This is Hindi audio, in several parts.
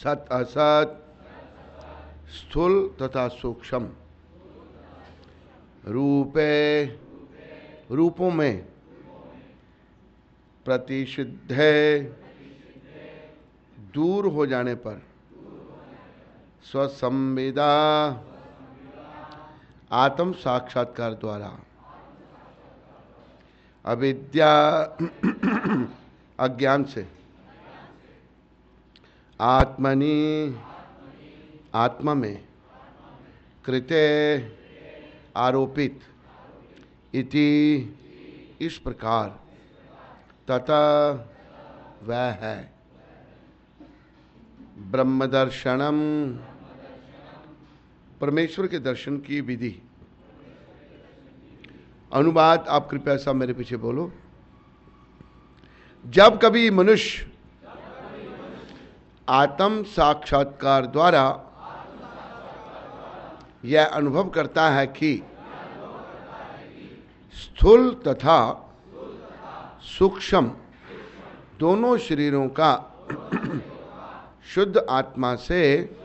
सत असत, स्थूल तथा सूक्ष्म, रूपे रूपों में, प्रतिषिद्धे दूर हो जाने पर, स्वसंविदा आत्म साक्षात्कार द्वारा, अविद्या अज्ञान से, आत्मनि आत्मा में, कृते आरोपित, इति इस प्रकार, तथा वह है, ब्रह्म दर्शनम परमेश्वर के दर्शन की विधि। अनुवाद आप कृपया सब मेरे पीछे बोलो। जब कभी मनुष्य आत्म साक्षात्कार द्वारा यह अनुभव करता है कि स्थूल तथा सूक्ष्म दोनों शरीरों का शुद्ध आत्मा से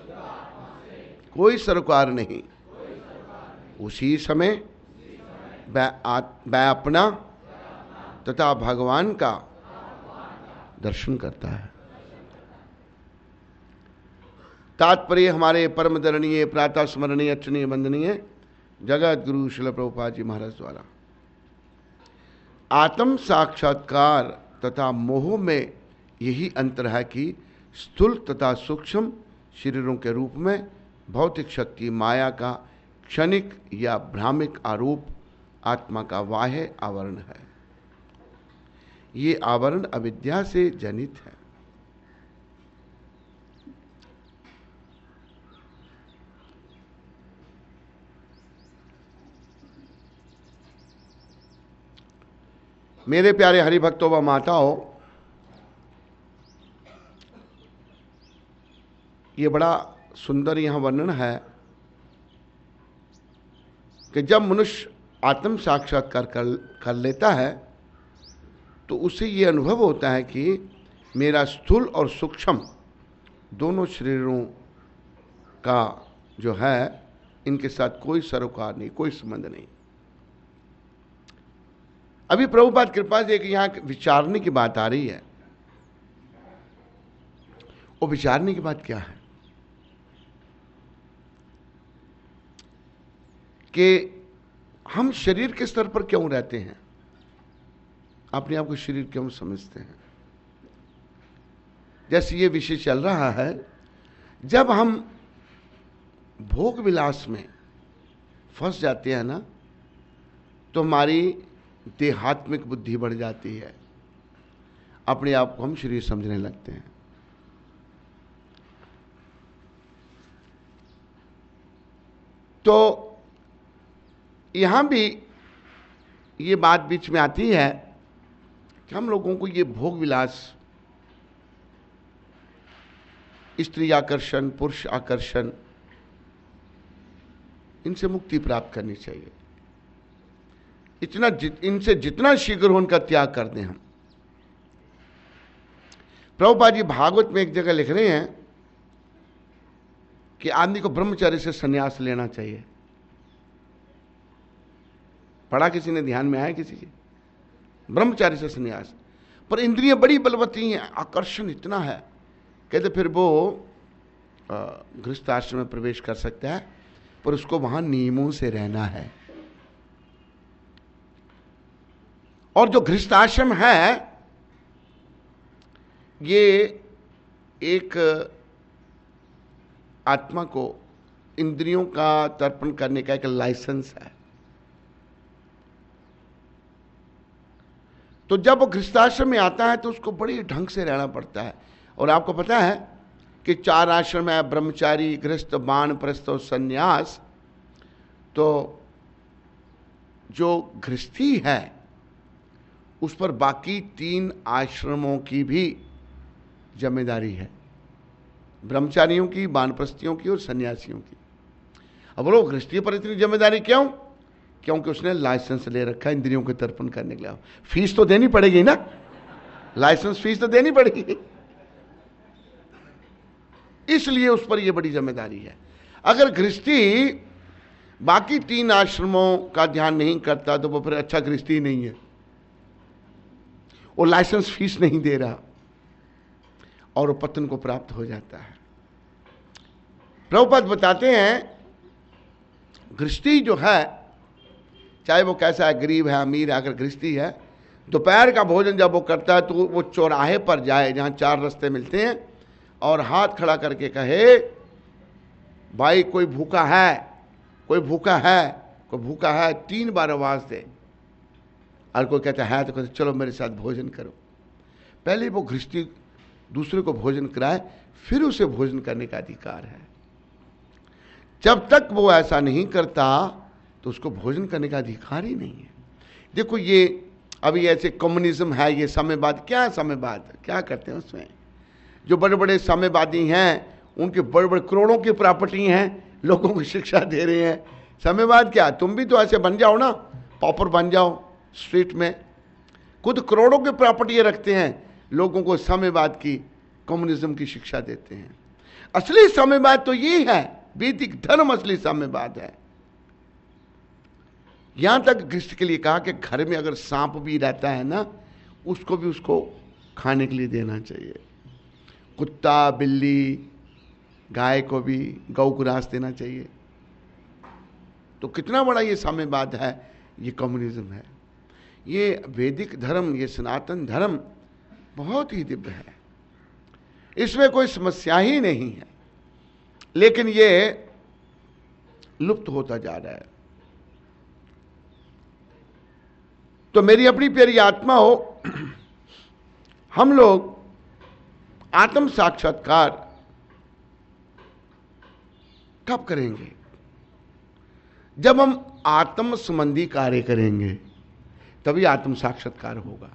कोई सरोकार नहीं, उसी समय वह अपना तथा भगवान का दर्शन करता है। तात्पर्य हमारे परम दरणीय प्रातः स्मरणीय अच्छनीय वंदनीय जगत गुरु श्रील प्रभुपाद जी महाराज द्वारा आत्म साक्षात्कार तथा मोह में यही अंतर है कि स्थूल तथा सूक्ष्म शरीरों के रूप में भौतिक शक्ति माया का क्षणिक या भ्रामिक आरोप आत्मा का बाह्य आवरण है। ये आवरण अविद्या से जनित है। मेरे प्यारे हरिभक्तों व माताओं, ये बड़ा सुंदर यहां वर्णन है कि जब मनुष्य आत्म साक्षात्कार कर लेता है तो उसे ये अनुभव होता है कि मेरा स्थूल और सूक्ष्म दोनों शरीरों का जो है इनके साथ कोई सरोकार नहीं, कोई संबंध नहीं। अभी प्रभुपाद कृपा से एक यहां विचारने की बात आ रही है। वो विचारने की बात क्या है कि हम शरीर के स्तर पर क्यों रहते हैं, अपने आप को शरीर क्यों समझते हैं। जैसे ये विषय चल रहा है, जब हम भोग विलास में फंस जाते हैं ना, तो हमारी देहात्मिक बुद्धि बढ़ जाती है, अपने आप को हम शरीर समझने लगते हैं। तो यहां भी ये बात बीच में आती है कि हम लोगों को ये भोग विलास, स्त्री आकर्षण, पुरुष आकर्षण, इनसे मुक्ति प्राप्त करनी चाहिए। इनसे जितना शीघ्र हो उनका त्याग कर दें हम। प्रभुपाद जी भागवत में एक जगह लिख रहे हैं कि आदमी को ब्रह्मचर्य से संन्यास लेना चाहिए। पढ़ा किसी ने, ध्यान में आया किसी के? ब्रह्मचारी से संन्यास। पर इंद्रियां बड़ी बलवती हैं, आकर्षण इतना है, कहते फिर वो गृहस्थ आश्रम में प्रवेश कर सकता है, पर उसको वहां नियमों से रहना है। और जो गृहस्थ आश्रम है ये एक आत्मा को इंद्रियों का तर्पण करने का एक लाइसेंस है। तो जब वो गृहस्थाश्रम में आता है तो उसको बड़ी ढंग से रहना पड़ता है। और आपको पता है कि 4 आश्रम है, ब्रह्मचारी, गृहस्थ, वानप्रस्थ और संन्यास। तो जो गृहस्थी है उस पर बाकी 3 आश्रमों की भी जिम्मेदारी है, ब्रह्मचारियों की, वानप्रस्थियों की और सन्यासियों की। अब बोलो गृहस्थी पर इतनी जिम्मेदारी क्यों? क्योंकि उसने लाइसेंस ले रखा है इंद्रियों के तर्पण करने के लिए। फीस तो देनी पड़ेगी ना, लाइसेंस फीस तो देनी पड़ेगी। इसलिए उस पर यह बड़ी जिम्मेदारी है। अगर गृहस्थी बाकी 3 आश्रमों का ध्यान नहीं करता तो वो फिर अच्छा गृहस्थी नहीं है, वो लाइसेंस फीस नहीं दे रहा और वो पतन को प्राप्त हो जाता है। प्रभुपाद बताते हैं गृहस्थी जो है, चाहे वो कैसा है, गरीब है अमीर है, अगर गृहस्थी है, दोपहर का भोजन जब वो करता है तो वो चौराहे पर जाए जहां 4 रास्ते मिलते हैं और हाथ खड़ा करके कहे, भाई कोई भूखा है, कोई भूखा है, कोई भूखा है, 3 बार आवाज दे। और कोई कहता है तो कहते चलो मेरे साथ भोजन करो। पहले वो गृहस्थी दूसरे को भोजन कराए, फिर उसे भोजन करने का अधिकार है। जब तक वो ऐसा नहीं करता तो उसको भोजन करने का अधिकार ही नहीं है। देखो ये अभी ऐसे कम्युनिज्म है, ये साम्यवाद, क्या है साम्यवाद, क्या करते हैं उसमें? जो बड़े बड़े साम्यवादी हैं उनके बड़े बड़े करोड़ों की प्रॉपर्टी हैं, लोगों को शिक्षा दे रहे हैं। साम्यवाद क्या? तुम भी तो ऐसे बन जाओ ना, पॉपर बन जाओ स्ट्रीट में, खुद करोड़ों की प्रॉपर्टी रखते हैं, लोगों को साम्यवाद की, कम्युनिज्म की शिक्षा देते हैं। असली साम्यवाद तो ये है, वैदिक धर्म असली साम्यवाद है। यहां तक गृहस्थ के लिए कहा कि घर में अगर सांप भी रहता है ना, उसको भी उसको खाने के लिए देना चाहिए। कुत्ता, बिल्ली, गाय को भी गौ ग्रास देना चाहिए। तो कितना बड़ा ये साम्यवाद है, ये कम्युनिज्म है। ये वैदिक धर्म, ये सनातन धर्म बहुत ही दिव्य है, इसमें कोई समस्या ही नहीं है, लेकिन ये लुप्त होता जा रहा है। तो मेरी अपनी प्यारी आत्मा हो, हम लोग आत्म साक्षात्कार कब करेंगे? जब हम आत्म संबंधी कार्य करेंगे तभी आत्म साक्षात्कार होगा।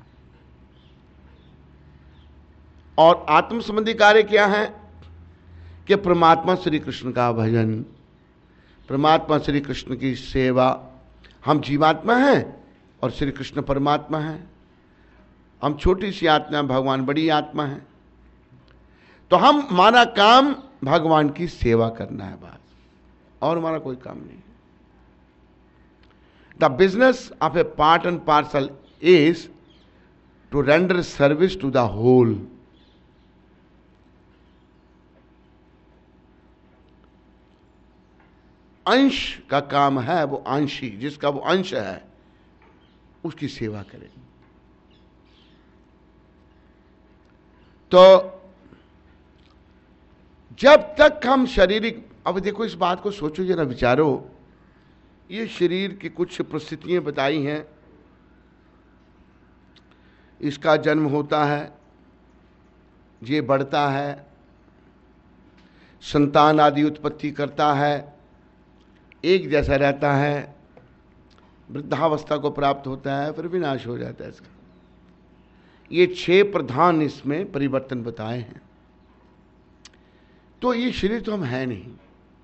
और आत्म संबंधी कार्य क्या है? कि परमात्मा श्री कृष्ण का भजन, परमात्मा श्री कृष्ण की सेवा। हम जीवात्मा हैं और श्री कृष्ण परमात्मा हैं। हम छोटी सी आत्मा, भगवान बड़ी आत्मा है। तो हमारा काम भगवान की सेवा करना है बस, और हमारा कोई काम नहीं। The business of a part and parcel is to render service to the whole. अंश का काम है, वो अंशी, जिसका वो अंश है उसकी सेवा करें। तो जब तक हम शारीरिक, अब देखो इस बात को सोचो जरा, विचारो, ये शरीर की कुछ परिस्थितियां बताई हैं। इसका जन्म होता है, ये बढ़ता है, संतान आदि उत्पत्ति करता है, एक जैसा रहता है, वृद्धावस्था को प्राप्त होता है, फिर विनाश हो जाता है इसका। ये 6 प्रधान इसमें परिवर्तन बताए हैं। तो ये शरीर तो हम है नहीं,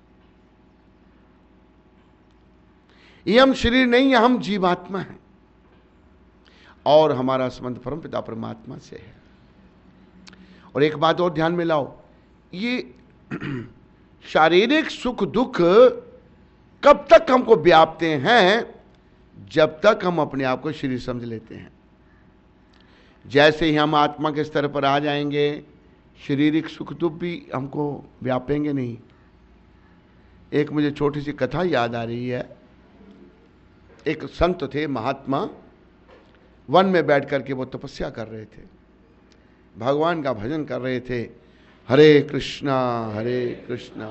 ये हम शरीर नहीं है, हम जीवात्मा हैं और हमारा संबंध परमपिता परमात्मा से है। और एक बात और ध्यान में लाओ, ये शारीरिक सुख दुख कब तक हमको व्यापते हैं? जब तक हम अपने आप को शरीर समझ लेते हैं। जैसे ही हम आत्मा के स्तर पर आ जाएंगे, शारीरिक सुख दुख भी हमको व्यापेंगे नहीं। एक मुझे छोटी सी कथा याद आ रही है। एक संत थे, महात्मा, वन में बैठ करके वो तपस्या कर रहे थे, भगवान का भजन कर रहे थे। हरे कृष्णा कृष्णा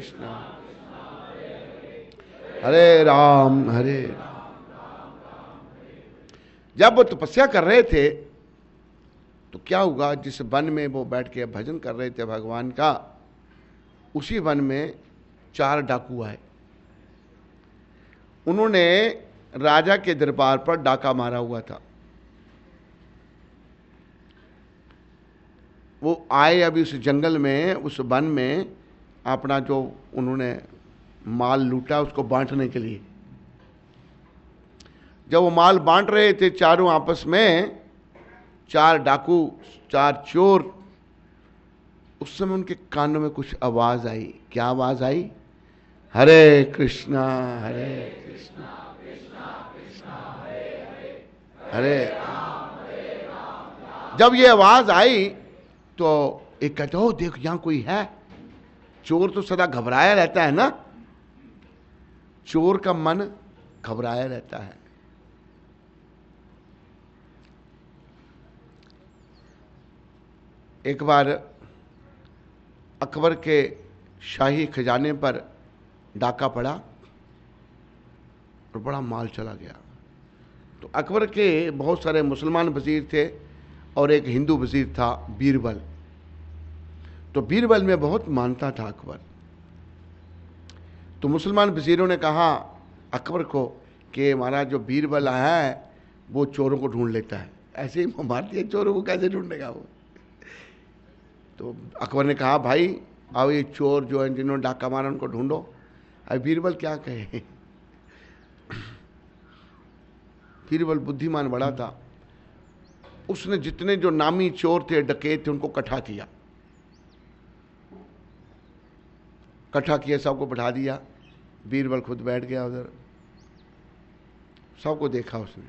हरे राम हरे राम। जब वो तपस्या कर रहे थे तो क्या हुआ, जिस वन में वो बैठ के भजन कर रहे थे भगवान का, उसी वन में 4 डाकू आए। उन्होंने राजा के दरबार पर डाका मारा हुआ था। वो आए अभी उस जंगल में, उस वन में, अपना जो उन्होंने माल लूटा उसको बांटने के लिए। जब वो माल बांट रहे थे चारों आपस में, 4 डाकू, 4 चोर उस समय उनके कानों में कुछ आवाज आई। क्या आवाज आई? हरे कृष्णा हरे कृष्णा हरे। जब ये आवाज आई तो एक कहते हो देख यहां कोई है। चोर तो सदा घबराया रहता है ना, चोर का मन घबराया रहता है। एक बार अकबर के शाही खजाने पर डाका पड़ा और बड़ा माल चला गया। तो अकबर के बहुत सारे मुसलमान वजीर थे और एक हिंदू वजीर था बीरबल। तो बीरबल में बहुत मानता था अकबर। तो मुसलमान वजीरों ने कहा अकबर को कि हमारा जो बीरबल आया है वो चोरों को ढूंढ लेता है। ऐसे ही मार दिया, चोरों को कैसे ढूंढेगा वो। तो अकबर ने कहा भाई अब ये चोर जो है जिन्होंने डाका मारा उनको ढूंढो। अब बीरबल क्या कहे। बीरबल बुद्धिमान बड़ा था, उसने जितने जो नामी चोर थे डकैत थे उनको इकट्ठा किया, सबको बैठा दिया। बीरबल खुद बैठ गया उधर, सबको देखा उसने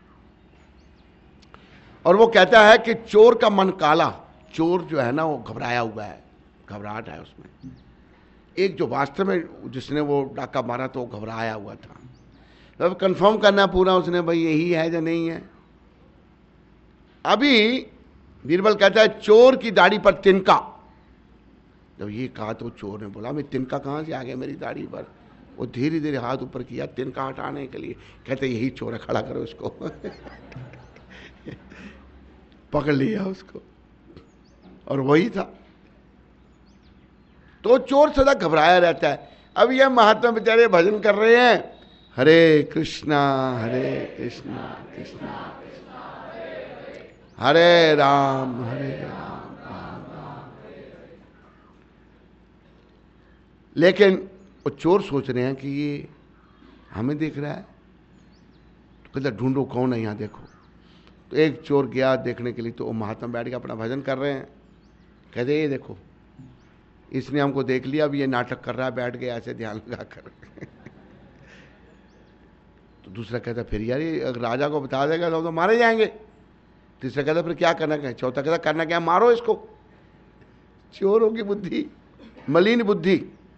और वो कहता है कि चोर का मन काला। चोर जो है ना वो घबराया हुआ है, घबराहट है उसमें। एक जो वास्तव में जिसने वो डाका मारा तो वो घबराया हुआ था। अब कंफर्म करना पूरा उसने भाई यही है या नहीं है। अभी बीरबल कहता है चोर की दाढ़ी पर तिनका। जब ये कहा तो चोर ने बोला मैं तिनका कहां से आ गया मेरी दाढ़ी पर। वो धीरे धीरे हाथ ऊपर किया तिनका हटाने के लिए। कहते यही चोर है, खड़ा करो इसको। पकड़ लिया उसको और वही था। तो चोर सदा घबराया रहता है। अब ये महात्मा बेचारे भजन कर रहे हैं, हरे कृष्णा कृष्णा हरे राम राम राम। लेकिन वो चोर सोच रहे हैं कि ये हमें देख रहा है। तो कहते ढूंढो कौन है यहां देखो। तो एक चोर गया देखने के लिए, तो वो महात्मा बैठ के अपना भजन कर रहे हैं। कहते ये देखो इसने हमको देख लिया, अब ये नाटक कर रहा है, बैठ गया ऐसे ध्यान लगा कर। तो दूसरा कहता फिर यार ये अगर राजा को बता देगा तो मारे जाएंगे। तीसरा कहता फिर क्या करना क्या। चौथा कहता करना क्या, मारो इसको। चोरों की बुद्धि, मलिन बुद्धि।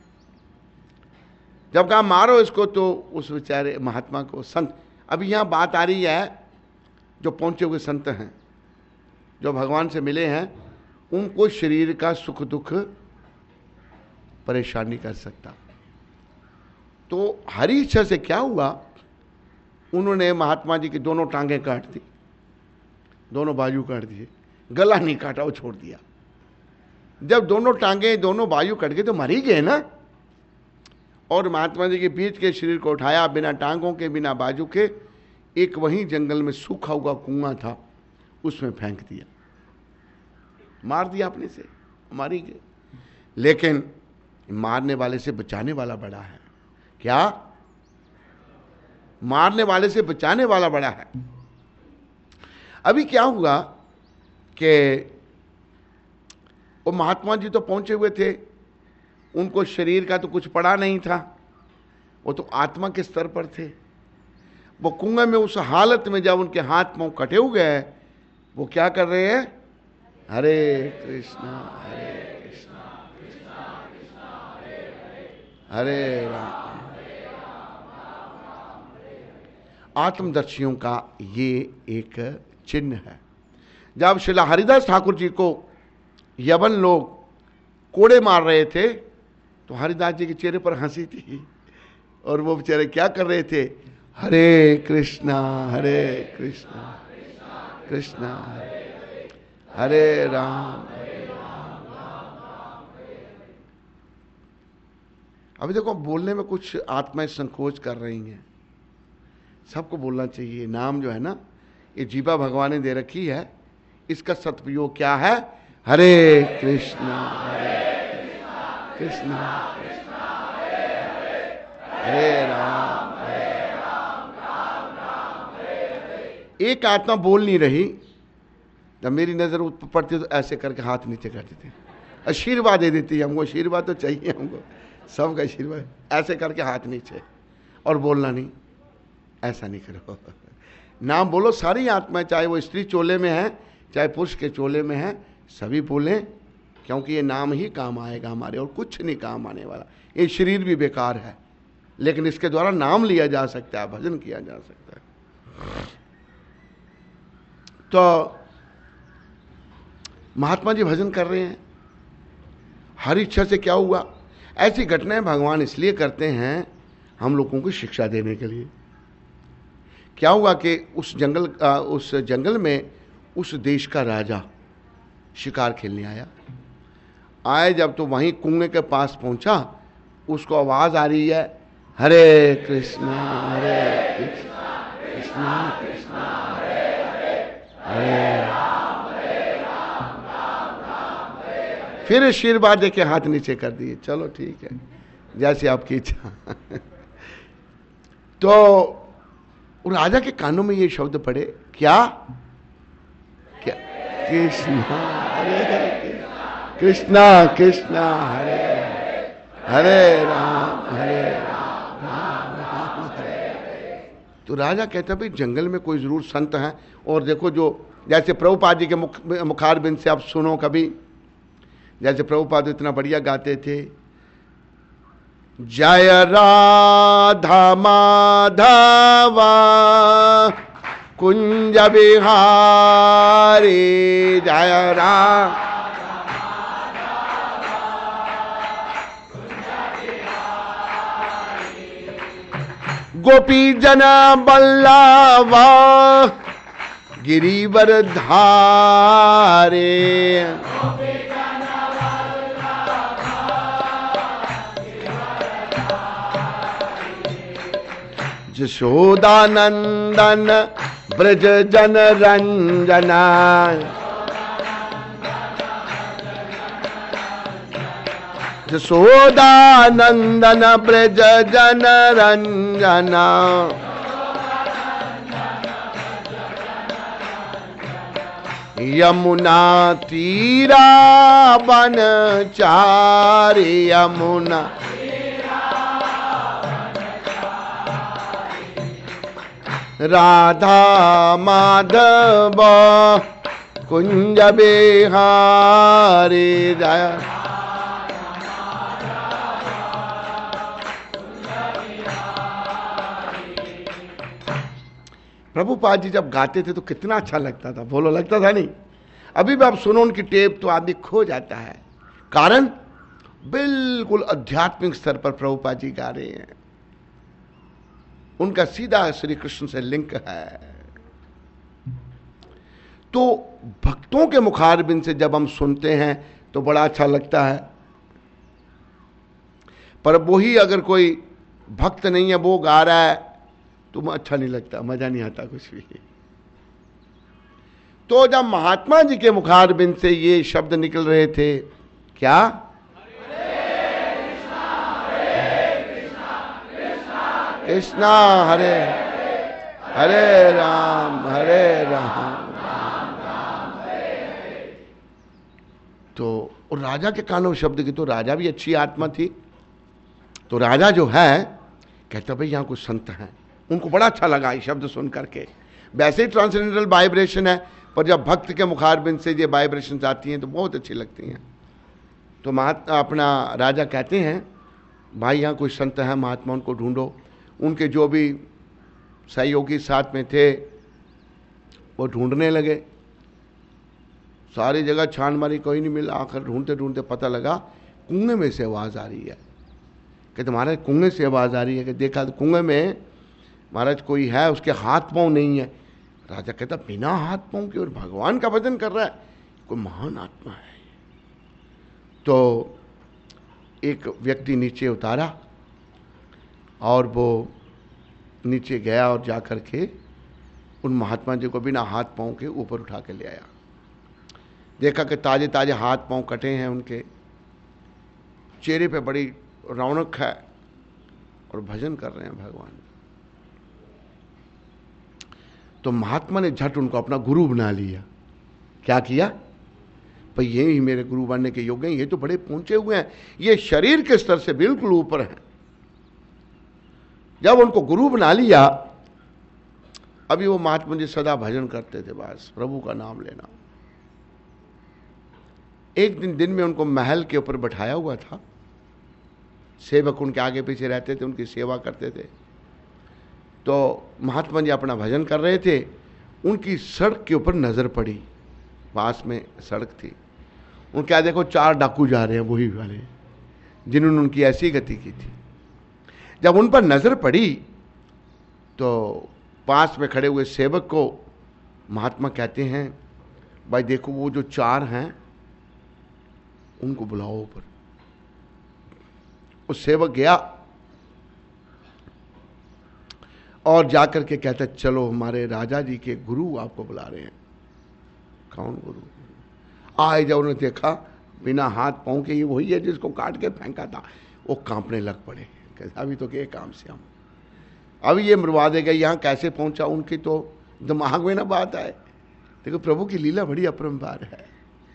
जब कहा मारो इसको तो उस बेचारे महात्मा को संत। अभी यहां बात आ रही है जो पहुंचे हुए संत हैं, जो भगवान से मिले हैं, उनको शरीर का सुख दुख परेशानी कर सकता। तो हरी इच्छा से क्या हुआ, उन्होंने महात्मा जी की दोनों टांगें काट दी, दोनों बाजू काट दिए, गला नहीं काटा, वो छोड़ दिया। जब दोनों टांगें दोनों बाजू कट गए तो मर ही गए ना। और महात्मा जी के बीच के शरीर को उठाया बिना टांगों के बिना बाजू के, एक वहीं जंगल में सूखा हुआ कुआं था उसमें फेंक दिया, मार दिया अपने से, मारी गए। लेकिन मारने वाले से बचाने वाला बड़ा है। क्या? मारने वाले से बचाने वाला बड़ा है। अभी क्या हुआ कि वो महात्मा जी तो पहुंचे हुए थे, उनको शरीर का तो कुछ पड़ा नहीं था, वो तो आत्मा के स्तर पर थे। वो कुएं में उस हालत में जब उनके हाथ पांव कटे हुए हैं, वो क्या कर रहे हैं, हरे कृष्णा हरे राम। आत्मदर्शियों का ये एक चिन्ह है। जब श्रीला हरिदास ठाकुर जी को यवन लोग कोड़े मार रहे थे तो हरिदास जी के चेहरे पर हंसी थी और वो बेचारे क्या कर रहे थे, हरे कृष्णा कृष्णा हरे राम। अभी देखो बोलने में कुछ आत्माएं संकोच कर रही हैं, सबको बोलना चाहिए। नाम जो है ना, ये जीवा भगवान ने दे रखी है, इसका सदुपयोग क्या है, हरे कृष्णा कृष्णा हरे राम। एक आत्मा बोल नहीं रही, जब मेरी नजर ऊपर पड़ती तो ऐसे करके हाथ नीचे कर देते, आशीर्वाद दे देती है हमको, आशीर्वाद तो चाहिए हमको, सबका आशीर्वाद। ऐसे करके हाथ नीचे और बोलना नहीं, ऐसा नहीं करो। नाम बोलो सारी आत्माएं, चाहे वो स्त्री चोले में है चाहे पुरुष के चोले में है, सभी बोलें, क्योंकि ये नाम ही काम आएगा हमारे, और कुछ नहीं काम आने वाला। ये शरीर भी बेकार है, लेकिन इसके द्वारा नाम लिया जा सकता है, भजन किया जा सकता है। तो महात्मा जी भजन कर रहे हैं, हर इच्छा से क्या हुआ? ऐसी घटनाएं भगवान इसलिए करते हैं हम लोगों को शिक्षा देने के लिए। क्या हुआ कि उस जंगल में उस देश का राजा शिकार खेलने आए जब, तो वहीं कुएं के पास पहुंचा, उसको आवाज आ रही है, हरे कृष्णा कृष्णा कृष्णा हरे हरे, हरे राम राम। फिर आशीर्वाद देके हाथ नीचे कर दिए, चलो ठीक है जैसे आपकी इच्छा। तो राजा के कानों में ये शब्द पड़े, क्या क्या? कृष्णा हरे कृष्णा कृष्णा हरे हरे राम राम राम हरे। तो राजा कहता भाई जंगल में कोई जरूर संत हैं। और देखो, जो जैसे प्रभुपाद जी के मुखारबिंद से आप सुनो कभी, जैसे प्रभुपाद इतना बढ़िया गाते थे, जय राधा माधवा कुंज बिहारी, जय राम गोपी जना बल्लवा गिरिवर धारे, यशोदानंदन ब्रज जन रंजना, यशोदानंदन ब्रज जन रंजना, यमुना तीरा वन चारी, यमुना राधा माधव कुंज बिहारी, जय प्रभुपाद जी जब गाते थे तो कितना अच्छा लगता था, बोलो लगता था नहीं? अभी भी आप सुनो उनकी टेप तो आदमी खो जाता है। कारण बिल्कुल आध्यात्मिक स्तर पर प्रभुपाद जी गा रहे हैं, उनका सीधा श्री कृष्ण से लिंक है। तो भक्तों के मुखारबिंद से जब हम सुनते हैं तो बड़ा अच्छा लगता है, पर वही अगर कोई भक्त नहीं है वो गा रहा है तो अच्छा नहीं लगता, मजा नहीं आता कुछ भी। तो जब महात्मा जी के मुखारबिंद से ये शब्द निकल रहे थे, क्या? कृष्णा हरे हरे राम राम राम हरे। तो और राजा के कानों में शब्द की, तो राजा भी अच्छी आत्मा थी, तो राजा जो है कहता भाई यहाँ कुछ संत हैं, उनको बड़ा अच्छा लगा ये शब्द सुन करके। वैसे ही ट्रांसेंडेंटल वाइब्रेशन है, पर जब भक्त के मुखारबिंद से ये वाइब्रेशन आती हैं तो बहुत अच्छी लगती हैं। तो अपना राजा कहते हैं भाई यहाँ कुछ संत हैं महात्मा, उनको ढूंढो। उनके जो भी सहयोगी साथ में थे वो ढूंढने लगे, सारी जगह छान मारी, कोई नहीं मिला। आखिर ढूंढते ढूंढते पता लगा कुएं में से आवाज़ आ रही है कि तुम्हारे कुएं से आवाज़ आ रही है। कि देखा तो कुएं में महाराज कोई है, उसके हाथ पांव नहीं है। राजा कहता बिना हाथ पांव के और भगवान का भजन कर रहा है, कोई महान आत्मा है। तो एक व्यक्ति नीचे उतारा और वो नीचे गया और जा कर के उन महात्मा जी को बिना हाथ पांव के ऊपर उठा के ले आया। देखा कि ताजे ताजे हाथ पांव कटे हैं, उनके चेहरे पे बड़ी रौनक है और भजन कर रहे हैं भगवान। तो महात्मा ने झट उनको अपना गुरु बना लिया। क्या किया? भाई ये ही मेरे गुरु बनने के योग्य हैं, ये तो बड़े पहुंचे हुए हैं, ये शरीर के स्तर से बिल्कुल ऊपर हैं। जब उनको गुरु बना लिया, अभी वो महात्मा जी सदा भजन करते थे, बस प्रभु का नाम लेना। एक दिन में उनको महल के ऊपर बैठाया हुआ था, सेवक उनके आगे पीछे रहते थे, उनकी सेवा करते थे। तो महात्मा जी अपना भजन कर रहे थे, उनकी सड़क के ऊपर नजर पड़ी, पास में सड़क थी। उन क्या देखो 4 डाकू जा रहे हैं, वही वाले जिन्होंने उनकी ऐसी गति की थी। जब उन पर नजर पड़ी तो पास में खड़े हुए सेवक को महात्मा कहते हैं, भाई देखो वो जो 4 हैं उनको बुलाओ ऊपर। उस सेवक गया और जाकर के कहता, चलो हमारे राजा जी के गुरु आपको बुला रहे हैं। कौन गुरु? आए जब उन्होंने देखा, बिना हाथ पांव के, ये वही है जिसको काट के फेंका था। वो कांपने लग पड़े, कहता अभी तो के काम से हम, अभी ये मरवा देगा, यहां कैसे पहुंचा? उनकी तो दिमाग में ना बात आए। देखो प्रभु की लीला बड़ी अपरंपार है।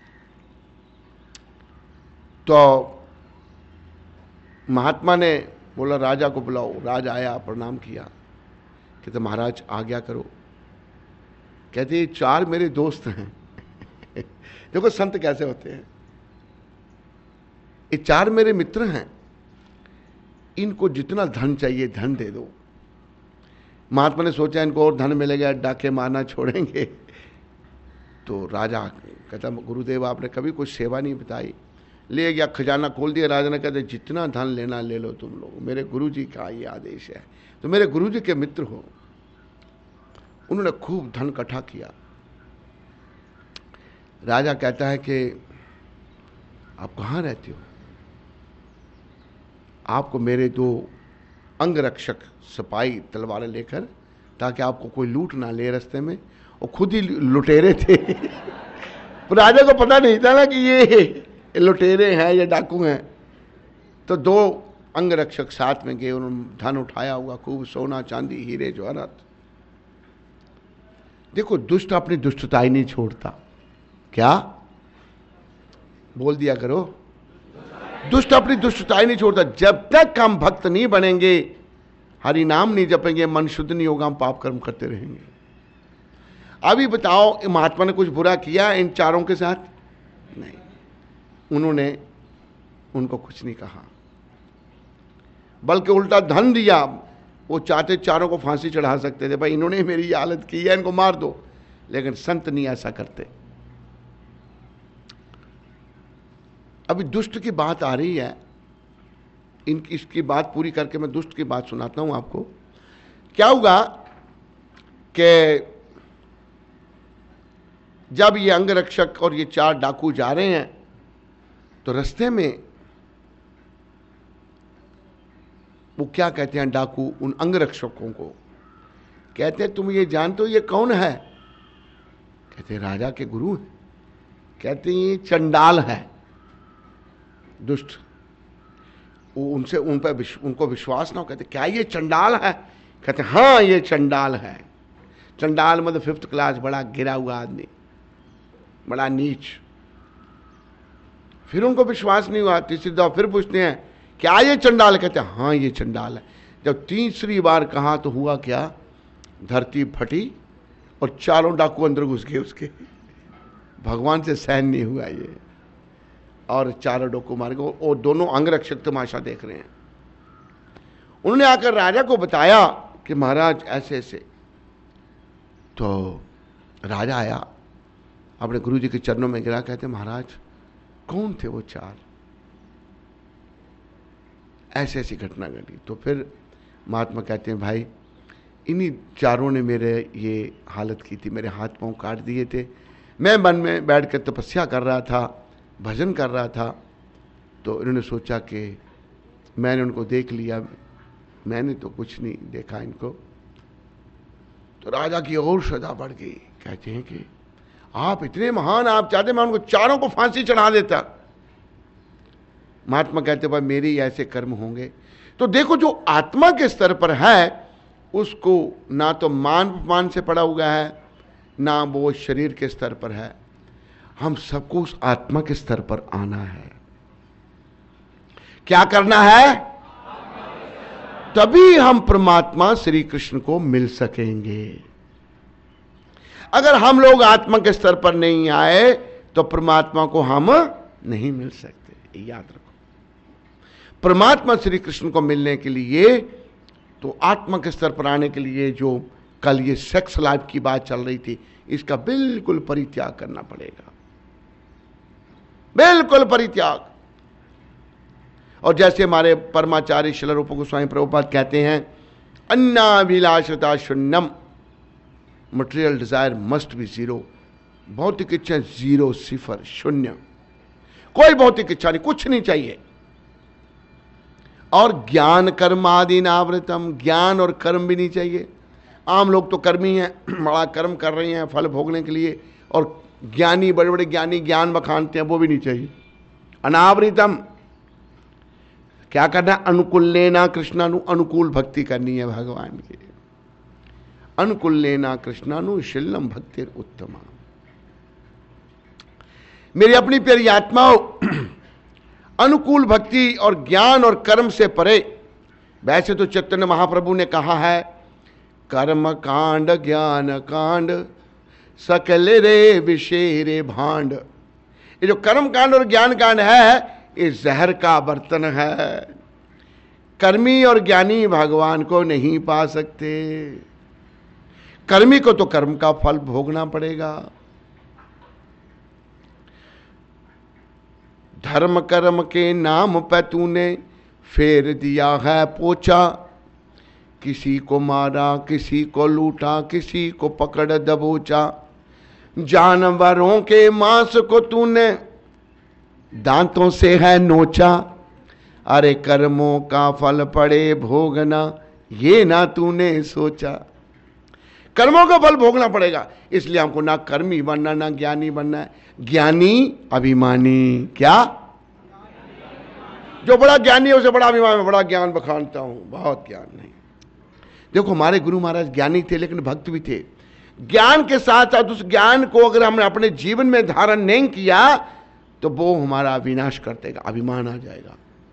तो महात्मा ने बोला राजा को बुलाओ। राजा आया, प्रणाम किया, कहते महाराज आज्ञा करो। कहते ये 4 मेरे दोस्त हैं। देखो संत कैसे होते हैं, ये 4 मेरे मित्र हैं, इनको जितना धन चाहिए धन दे दो। महात्मा ने सोचा इनको और धन मिलेगा, डाके मारना छोड़ेंगे। तो राजा कहता गुरुदेव आपने कभी कुछ सेवा नहीं बताई। ले गया, खजाना खोल दिया। राजा ने कहते जितना धन लेना ले लो तुम लोग, मेरे गुरु जी का ये आदेश है, तो मेरे गुरु जी के मित्र हो। उन्होंने खूब धन इकट्ठा किया। राजा कहता है कि आप कहाँ रहते हो? आपको मेरे 2 अंगरक्षक सिपाही तलवारें लेकर, ताकि आपको कोई लूट ना ले रास्ते में। और खुद ही लुटेरे थे। राजा को पता नहीं था ना कि ये लुटेरे हैं, ये डाकू हैं। तो 2 अंगरक्षक साथ में गए, उन्होंने धन उठाया हुआ, खूब सोना चांदी हीरे जवाहरात। देखो दुष्ट अपनी दुष्टता ही नहीं छोड़ता। क्या बोल दिया करो? दुष्ट अपनी दुष्टता ही नहीं छोड़ता। जब तक हम भक्त नहीं बनेंगे, हरि नाम नहीं जपेंगे, मन शुद्ध नहीं होगा, हम पाप कर्म करते रहेंगे। अभी बताओ महात्मा ने कुछ बुरा किया इन 4 के साथ? नहीं, उन्होंने उनको कुछ नहीं कहा, बल्कि उल्टा धन दिया। वो चाहते 4 को फांसी चढ़ा सकते थे, भाई इन्होंने मेरी हालत की है, इनको मार दो। लेकिन संत नहीं ऐसा करते। अभी दुष्ट की बात आ रही है, इसकी बात पूरी करके मैं दुष्ट की बात सुनाता हूं आपको। क्या हुआ कि जब ये अंगरक्षक और ये 4 डाकू जा रहे हैं, तो रास्ते में वो क्या कहते हैं डाकू उन अंगरक्षकों को, कहते हैं तुम ये जानते हो ये कौन है? कहते हैं राजा के गुरु हैं। कहते हैं ये चंडाल है, दुष्ट। उनसे उनको विश्वास ना हो। कहते क्या ये चंडाल है? कहते हाँ ये चंडाल है। चंडाल मतलब 5th क्लास, बड़ा गिरा हुआ आदमी, बड़ा नीच। फिर उनको विश्वास नहीं हुआ, तीसरी दफा फिर पूछते हैं क्या ये चंडाल? कहते हैं हाँ ये चंडाल है। जब तीसरी बार कहा तो हुआ क्या, धरती फटी और 4 डाकू अंदर घुस गए उसके। भगवान से सहन नहीं हुआ ये, और 4 डाकू मार गए। और दोनों अंगरक्षक तमाशा देख रहे हैं। उन्होंने आकर राजा को बताया कि महाराज ऐसे ऐसे। तो राजा आया, अपने गुरु जी के चरणों में गिरा, कहते महाराज कौन थे वो 4? ऐसी ऐसी घटना घटी। तो फिर महात्मा कहते हैं भाई इन्हीं 4 ने मेरे ये हालत की थी, मेरे हाथ पांव काट दिए थे। मैं मन में बैठ कर तपस्या कर रहा था, भजन कर रहा था, तो इन्होंने सोचा कि मैंने उनको देख लिया, मैंने तो कुछ नहीं देखा इनको। तो राजा की और श्रद्धा बढ़ गई। कहते हैं कि आप इतने महान, आप चाहते मैं उनको 4 को फांसी चढ़ा देता। महात्मा कहते भाई मेरे ही ऐसे कर्म होंगे। तो देखो जो आत्मा के स्तर पर है उसको ना तो मान अपमान से पड़ा हुआ है, ना वो शरीर के स्तर पर है। हम सबको उस आत्मा के स्तर पर आना है। क्या करना है? तभी हम परमात्मा श्री कृष्ण को मिल सकेंगे। अगर हम लोग आत्मा के स्तर पर नहीं आए तो परमात्मा को हम नहीं मिल सकते। याद रखो, परमात्मा श्री कृष्ण को मिलने के लिए तो आत्मा के स्तर पर आने के लिए जो कल ये सेक्स लाइफ की बात चल रही थी, इसका बिल्कुल परित्याग करना पड़ेगा, बिल्कुल परित्याग। और जैसे हमारे परमाचार्य श्रील रूप गोस्वामी प्रभुपाद कहते हैं, अन्नाभिलाषता शून्यम, material desire must be zero. भौतिक इच्छा जीरो, सिफर, शून्य, कोई भौतिक इच्छा नहीं, कुछ नहीं चाहिए। और ज्ञान कर्म आदि नावृतम, ज्ञान और कर्म भी नहीं चाहिए। आम लोग तो कर्मी हैं, बड़ा कर्म कर रहे हैं फल भोगने के लिए, और ज्ञानी, बड़े बड़े ज्ञानी ज्ञान बखानते हैं, वो भी नहीं चाहिए। अनावृतम, क्या करना है? अनुकूल लेना कृष्णानु, अनुकूल भक्ति करनी है भगवान की। अनुकूल लेना कृष्णानु शीलम भक्तिर उत्तमा। मेरी अपनी प्यारी आत्माओं, अनुकूल भक्ति और ज्ञान और कर्म से परे, वैसे तो चैतन्य महाप्रभु ने कहा है, कर्म कांड ज्ञान कांड सकल रे विषय रे भांड। ये जो कर्म कांड और ज्ञान कांड है, ये जहर का बर्तन है। कर्मी और ज्ञानी भगवान को नहीं पा सकते। कर्मी को तो कर्म का फल भोगना पड़ेगा। धर्म कर्म के नाम पे तूने फेर दिया है पोछा, किसी को मारा, किसी को लूटा, किसी को पकड़ दबोचा। जानवरों के मांस को तूने दांतों से है नोचा। अरे कर्मों का फल पड़े भोगना, ये ना तूने सोचा। कर्मों का फल भोगना पड़ेगा, इसलिए हमको ना कर्मी बनना ना ज्ञानी बनना है। ज्ञानी अभिमानी, क्या? जो बड़ा ज्ञानी है उसे बड़ा अभिमान, में बड़ा ज्ञान बखानता हूं, बहुत ज्ञान नहीं। देखो, हमारे गुरु महाराज ज्ञानी थे लेकिन भक्त भी थे। ज्ञान के साथ साथ उस ज्ञान को अगर हमने अपने जीवन में धारण नहीं किया तो वो हमारा विनाश कर देगा, अभिमान आ जाएगा।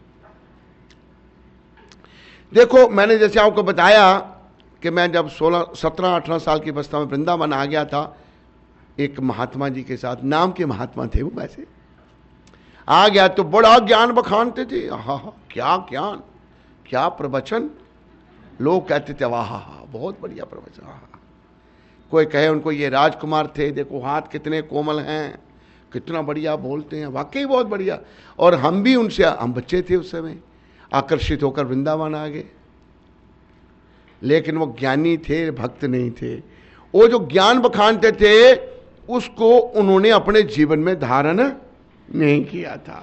देखो, मैंने जैसे आपको बताया कि मैं जब 17-18 साल की अवस्था में वृंदावन आ गया था, एक महात्मा जी के साथ, नाम के महात्मा थे वो, वैसे आ गया तो बड़ा ज्ञान बखानते थे। हा, क्या ज्ञान, क्या प्रवचन। लोग कहते थे वाह बहुत बढ़िया प्रवचन। कोई कहे उनको ये राजकुमार थे, देखो हाथ कितने कोमल हैं, कितना बढ़िया बोलते हैं, वाकई बहुत बढ़िया। और हम भी उनसे, हम बच्चे थे उस समय, आकर्षित होकर वृंदावन आ गए। लेकिन वो ज्ञानी थे, भक्त नहीं थे। वो जो ज्ञान बखानते थे उसको उन्होंने अपने जीवन में धारण नहीं किया था।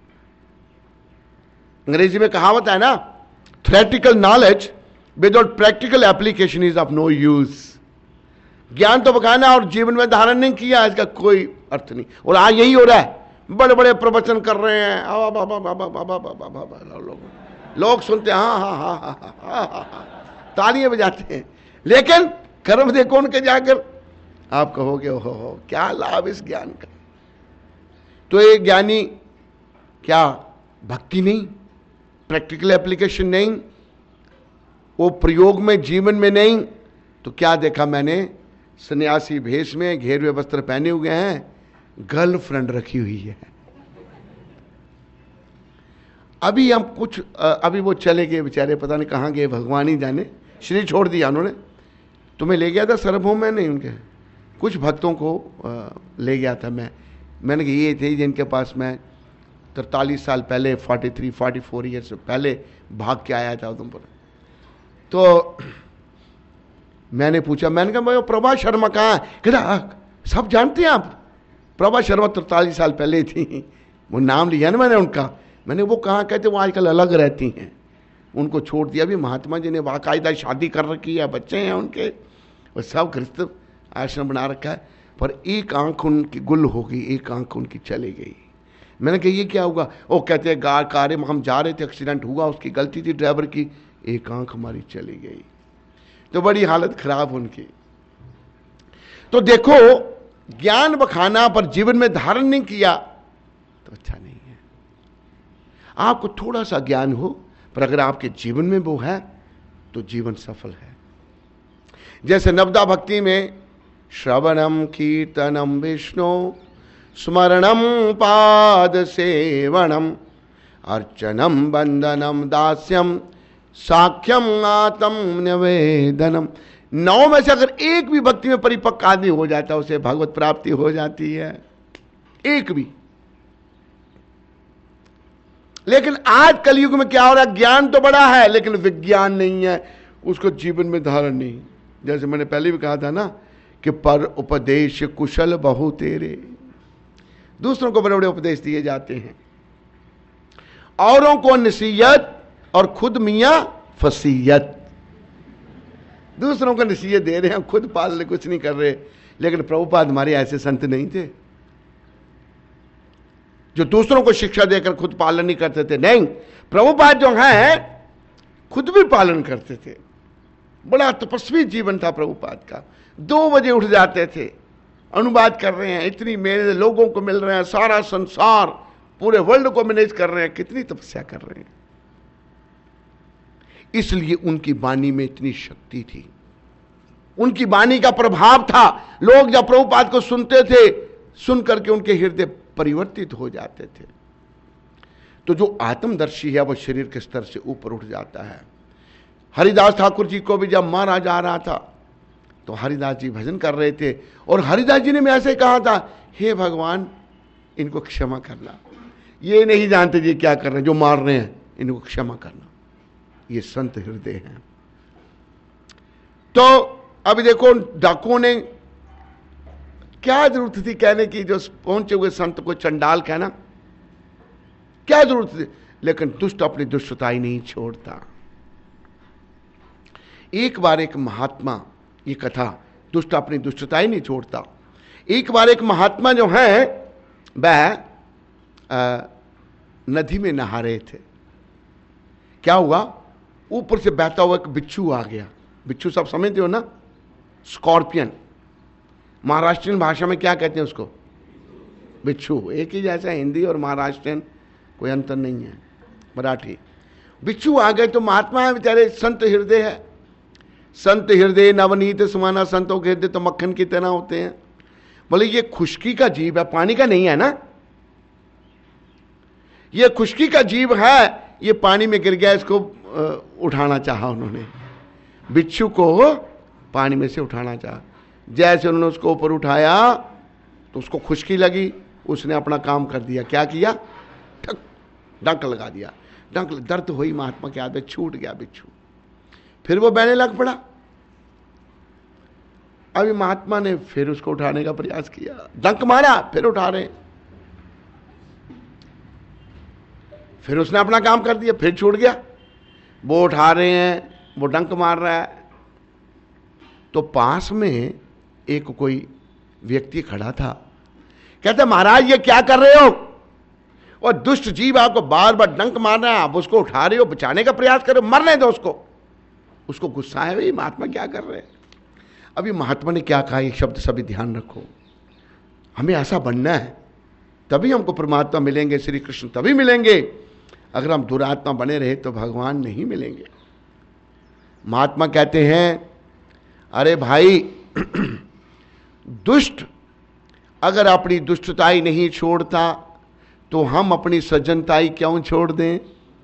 अंग्रेजी में कहावत है ना, theoretical knowledge without practical application is of no use. ज्ञान तो बखाना और जीवन में धारण नहीं किया, इसका कोई अर्थ नहीं। और आज यही हो रहा है, बड़े बड़े प्रवचन कर रहे हैं, लोग सुनते हैं, हाँ हाँ हाँ हाँ हाँ हाँ, तालियां बजाते हैं, लेकिन कर्म देखो उनके जाकर, आप कहोगे हो क्या लाभ इस ज्ञान का। तो ये ज्ञानी क्या भक्ति नहीं, प्रैक्टिकल एप्लीकेशन नहीं, वो प्रयोग में जीवन में नहीं। तो क्या देखा मैंने, सन्यासी भेष में घेरवे वस्त्र पहने हुए हैं, गर्लफ्रेंड रखी हुई है। अभी हम कुछ, अभी वो चले गए बेचारे, पता नहीं कहाँ गए, भगवान ही जाने, श्री छोड़ दिया उन्होंने। तुम्हें ले गया था सार्वभौम में, नहीं उनके कुछ भक्तों को ले गया था मैंने कहा ये थे जिनके पास मैं 43 साल पहले, 43-44 ईयर से पहले भाग के आया था उधमपुर। तो मैंने पूछा, मैंने कहा भाई प्रभा शर्मा कहाँ है? कहता सब जानते हैं आप, प्रभा शर्मा 43 साल पहले थी, वो नाम लिया ना मैंने उनका। मैंने वो कहाँ? कहते वो आजकल अलग रहती हैं, उनको छोड़ दिया। अभी महात्मा जी ने बाकायदा शादी कर रखी है, बच्चे हैं उनके, वो सब गृहस्थ आश्रम बना रखा है, पर एक आंख उनकी गुल हो गई, एक आंख उनकी चली गई। मैंने कहा ये क्या होगा? वो कहते हैं कार में हम जा रहे थे, एक्सीडेंट हुआ, उसकी गलती थी ड्राइवर की, एक आंख हमारी चली गई। तो बड़ी हालत खराब उनकी। तो देखो, ज्ञान बखाना पर जीवन में धारण नहीं किया तो अच्छा नहीं है। आपको थोड़ा सा ज्ञान हो पर अगर आपके जीवन में वो है तो जीवन सफल है। जैसे नवदा भक्ति में श्रवणम कीर्तनम विष्णु स्मरणम पाद सेवनम अर्चनम बंदनम दास्यम साख्यम आत्म निवेदनम, 9 में से अगर एक भी भक्ति में परिपक्व आदमी हो जाता है उसे भगवत प्राप्ति हो जाती है, एक भी। लेकिन आज कलयुग में क्या हो रहा है, ज्ञान तो बड़ा है लेकिन विज्ञान नहीं है, उसको जीवन में धारण नहीं। जैसे मैंने पहले भी कहा था ना कि पर उपदेश कुशल बहु तेरे, दूसरों को बड़े बड़े उपदेश दिए जाते हैं, औरों को नसीहत और खुद मियां फसीयत। दूसरों को नसीहत दे रहे हैं, खुद पालने कुछ नहीं कर रहे। लेकिन प्रभुपाद हमारे ऐसे संत नहीं थे जो दूसरों को शिक्षा देकर खुद पालन नहीं करते थे। नहीं, प्रभुपाद जो हैं खुद भी पालन करते थे। बड़ा तपस्वी जीवन था प्रभुपाद का। 2 बजे उठ जाते थे, अनुवाद कर रहे हैं, इतनी मेरे लोगों को मिल रहे हैं, सारा संसार पूरे वर्ल्ड को मैनेज कर रहे हैं, कितनी तपस्या कर रहे हैं। इसलिए उनकी वाणी में इतनी शक्ति थी, उनकी वाणी का प्रभाव था। लोग जब प्रभुपाद को सुनते थे, सुन करके उनके हृदय परिवर्तित हो जाते थे। तो जो आत्मदर्शी है वो शरीर के स्तर से ऊपर उठ जाता है। हरिदास ठाकुर जी को भी जब मारा जा रहा था तो हरिदास जी भजन कर रहे थे और हरिदास जी ने भी ऐसे कहा था, हे भगवान इनको क्षमा करना, ये नहीं जानते जी क्या कर रहे हैं, जो मार रहे हैं इनको क्षमा करना। ये संत हृदय हैं। तो अभी देखो डाकुओं ने क्या जरूरत थी कहने की, जो पहुंचे हुए संत को चंडाल कहना, क्या जरूरत थी। लेकिन दुष्ट अपनी दुष्टताई नहीं छोड़ता। एक बार एक महात्मा, ये कथा, दुष्ट अपनी दुष्टताई नहीं छोड़ता। एक बार एक महात्मा जो है वह नदी में नहा रहे थे। क्या हुआ, ऊपर से बहता हुआ एक बिच्छू आ गया। बिच्छू सब समझते हो ना, स्कॉर्पियन। महाराष्ट्रियन भाषा में क्या कहते हैं उसको, बिच्छू। एक ही जैसा हिंदी और महाराष्ट्रियन, कोई अंतर नहीं है, मराठी। बिच्छू आ गए तो महात्मा है बेचारे, संत हृदय है। संत हृदय नवनीत समाना, संतों के हृदय तो मक्खन की तरह होते हैं। बोले ये खुशकी का जीव है, पानी का नहीं है ना, ये खुशकी का जीव है, ये पानी में गिर गया, इसको उठाना चाहा उन्होंने, बिच्छू को पानी में से उठाना चाहा। जैसे उन्होंने उसको ऊपर उठाया तो उसको खुशकी लगी, उसने अपना काम कर दिया। क्या किया, ठक डंक लगा दिया। डंक दर्द हुई महात्मा के हाथ में, छूट गया बिच्छू। फिर वो बहने लग पड़ा। अभी महात्मा ने फिर उसको उठाने का प्रयास किया, डंक मारा, फिर उठा रहे, फिर उसने अपना काम कर दिया, फिर छूट गया। वो उठा रहे हैं, वो डंक मार रहा है। तो पास में एक कोई व्यक्ति खड़ा था, कहते महाराज ये क्या कर रहे हो, और दुष्ट जीव आपको बार बार डंक मार रहा है, आप उसको उठा रहे हो, बचाने का प्रयास करो, मरने दो उसको। उसको गुस्सा है, भाई महात्मा क्या कर रहे हैं। अभी महात्मा ने क्या कहा, एक शब्द सभी ध्यान रखो, हमें ऐसा बनना है तभी हमको परमात्मा मिलेंगे, श्री कृष्ण तभी मिलेंगे। अगर हम दुरात्मा बने रहे तो भगवान नहीं मिलेंगे। महात्मा कहते हैं, अरे भाई दुष्ट अगर अपनी दुष्टताई नहीं छोड़ता तो हम अपनी सज्जनताई क्यों छोड़ दें।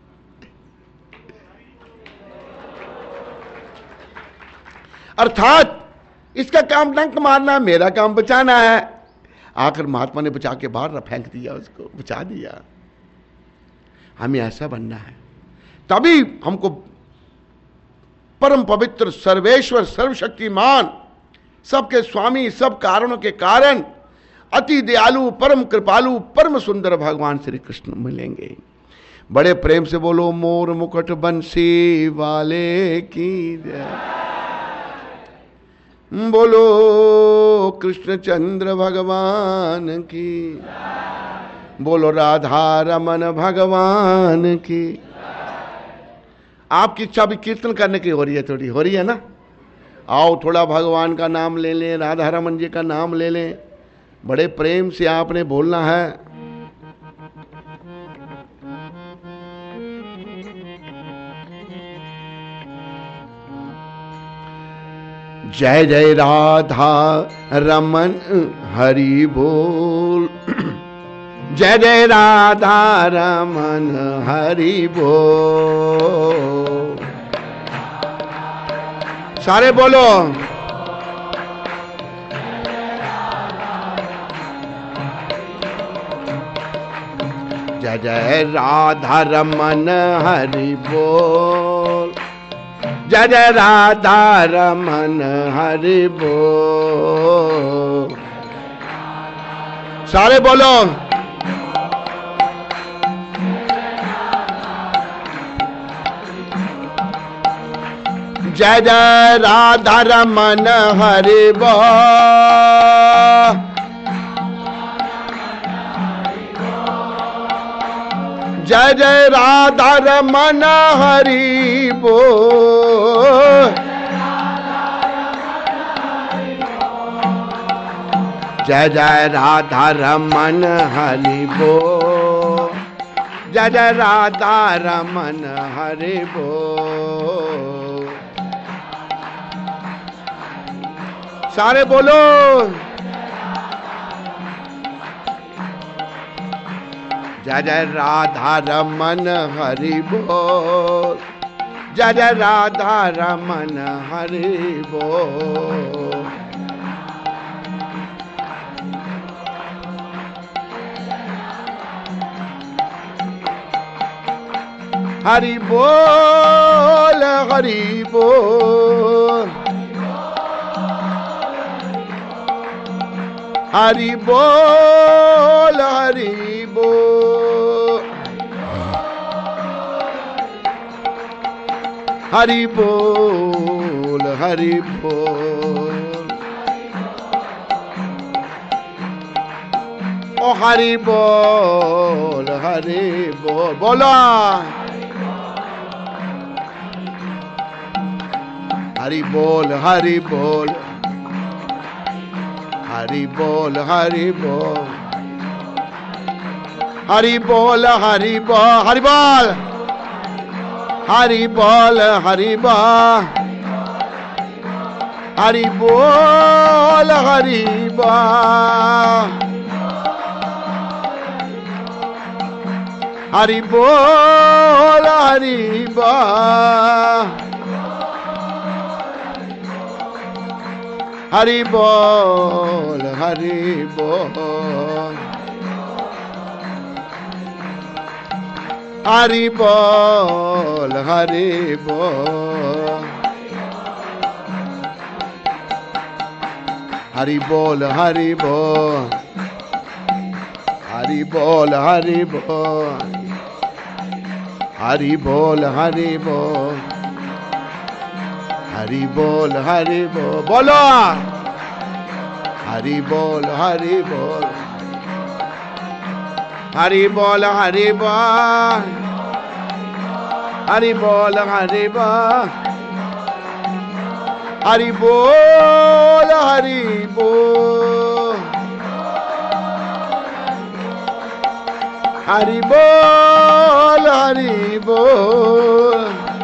अर्थात इसका काम डंक मारना, मेरा काम बचाना है। आकर महात्मा ने बचा के बाहर फेंक दिया, उसको बचा दिया। हमें ऐसा बनना है तभी हमको परम पवित्र सर्वेश्वर सर्वशक्तिमान सबके स्वामी सब कारणों के कारण अति दयालु परम कृपालु परम सुंदर भगवान श्री कृष्ण मिलेंगे। बड़े प्रेम से बोलो मोर मुकुट बंसी वाले की जय, बोलो कृष्णचंद्र भगवान की, बोलो राधा रमन भगवान की। आपकी इच्छा भी कीर्तन करने की हो रही है, थोड़ी हो रही है ना। आओ थोड़ा भगवान का नाम ले लें, राधा रमन जी का नाम ले लें, बड़े प्रेम से आपने बोलना है। जय जय राधा रमन हरि बोल, जय जय राधा रमन हरि बोल। सारे बोलो। जय जय राधा रमन हरि बोल, जय जय राधा रमन हरि बोल। सारे बोलो। जय जय राधा रमन हरि बोल, जय जय राधा रमन हरि बोल, जय जय राधा रमन हरि बोल, जय जय राधा रमन हरि बोल। सारे बोलो। जय जय राधा रमन हरि बोल, जय जय राधा रमन हरि बोल। हरि बोल हरि बोल, हरि बोल हरि बोल, हरि बोल हरि बोल। ओ हरि बोल हरि बोल। बोलो। हरि बोल हरि बोल, हरि बोल हरि बोल, हरि बोल हरि बोल, हरि बोल, हरि बोल हरि बोल, हरि बोल हरि बोल, हरि बोल हरि बोल, हरि बोल हरि बोल, हरि बोल हरि बोल, हरि बोल हरि बोल, हरि बोल हरि बोल, हरि बोल हरि बोल, हरि बोल हरि बोल। बोलो। हरि बोल हरि बोल, हरि बोल हरि बोल, हरि बोल हरि बोल, हरि बोल हरि बोल, हरि बोल हरि बोल,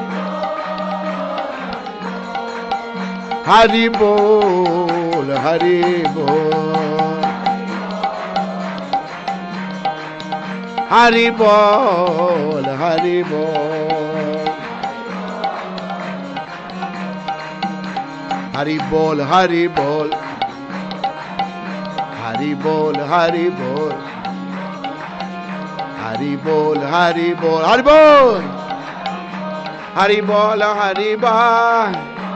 हरि बोल हरि बोल, हरि बोल हरि बोल, हरि बोल हरि बोल, हरि बोल हरि बोल, हरि बोल हरि बोल, हरि बोल, हरि बोल हरि बोल,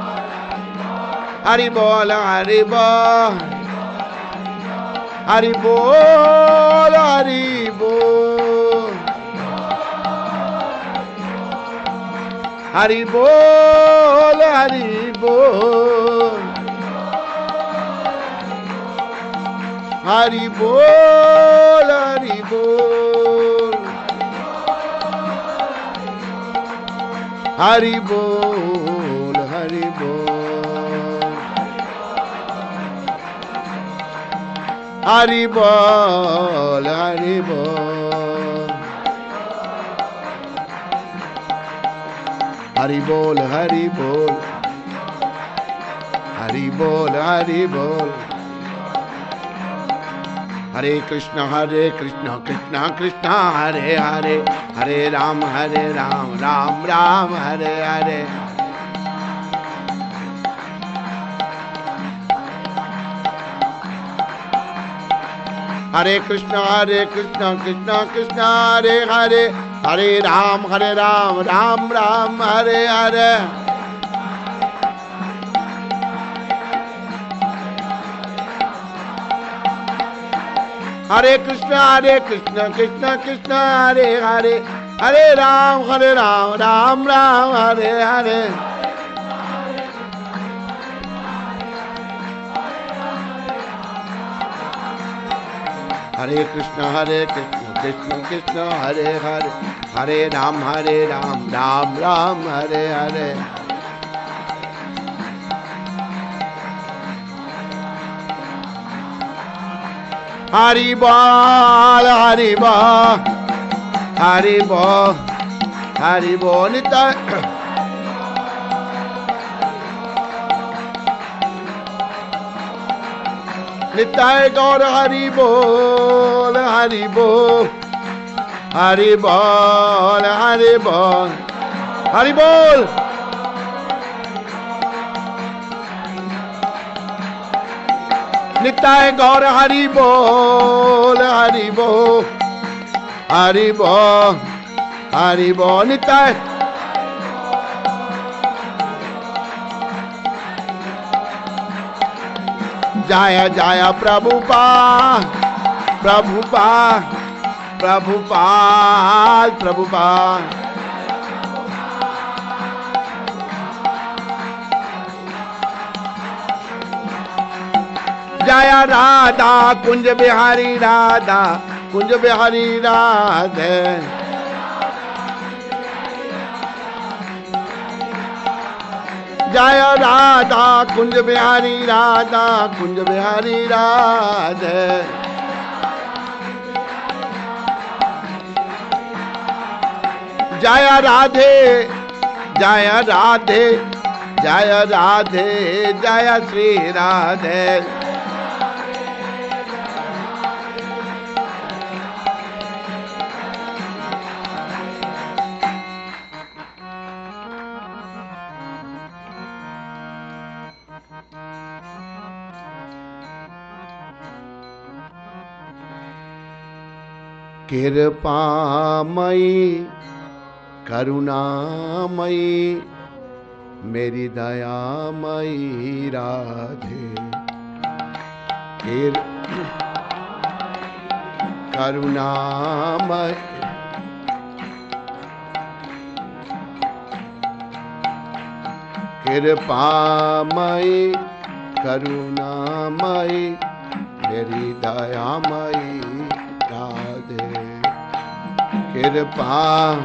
हरि बोल हरि बोल, हरि बोल हरि बोल, हरि बोल हरि बोल, हरि बोल हरि बोल, हरि बोल हरि बोल, हरि बोल हरि बोल हरि बोल हरि बोल हरि बोल हरि बोल। हरे कृष्ण कृष्ण कृष्ण हरे हरे, हरे राम राम राम हरे हरे। हरे कृष्ण कृष्ण कृष्ण हरे हरे, हरे राम राम राम हरे हरे। हरे कृष्ण कृष्ण कृष्ण हरे हरे, हरे राम राम राम हरे हरे। हरे कृष्ण कृष्ण कृष्ण हरे हरे, हरे राम राम राम हरे हरे। हरि बोल हरि बोल हरि बोल हरि बोल। निताय गौर हरि बोल हरि बोल हरि बोल हरि बोल हरि बोल। निताय गौर हरि बोल हरि बोल हरि बोल हरि बोल। निताय जय जय प्रभुपाद प्रभुपाद प्रभुपाद प्रभुपाद। जय राधा कुंज बिहारी राधा कुंज बिहारी राधे। जय राधा कुंज बिहारी राधा कुंज बिहारी राधे। जय राधे जय राधे जय राधे जय श्री राधे। कृपामयी करुणामयी मेरी दयामयी राधे। करुणामयी कृपामयी करुणामयी मेरी दयामयी राधे। कृपा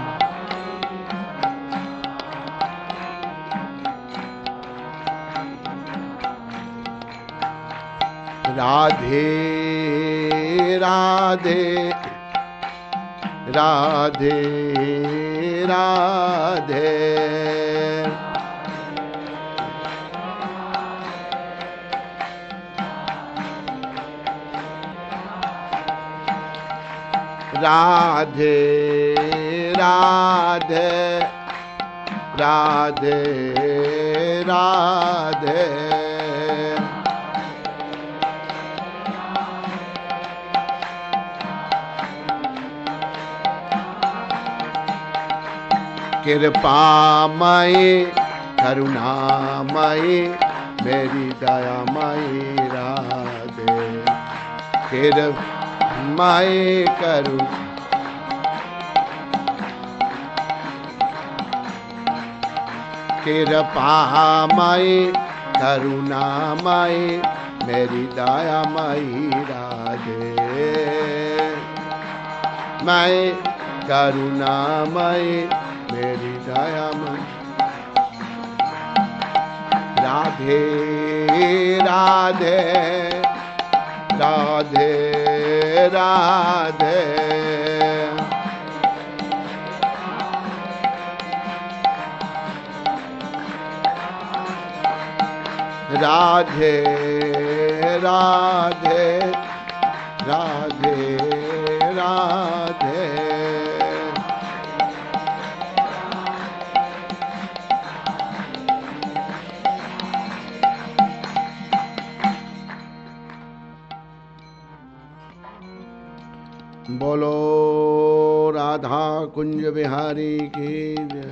राधे राधे राधे राधे। राधे राधे राधे राधे। कृपामयी करुणामयी मेरी दयामयी राधे। कृपामयी कृपामयी करुणामयी मेरी दयामयी राधे। मैं करुणामयी मेरी दयामयी राधे राधे राधे राधे राधे राधे राधे राधे बोलो राधा कुंज बिहारी की जय।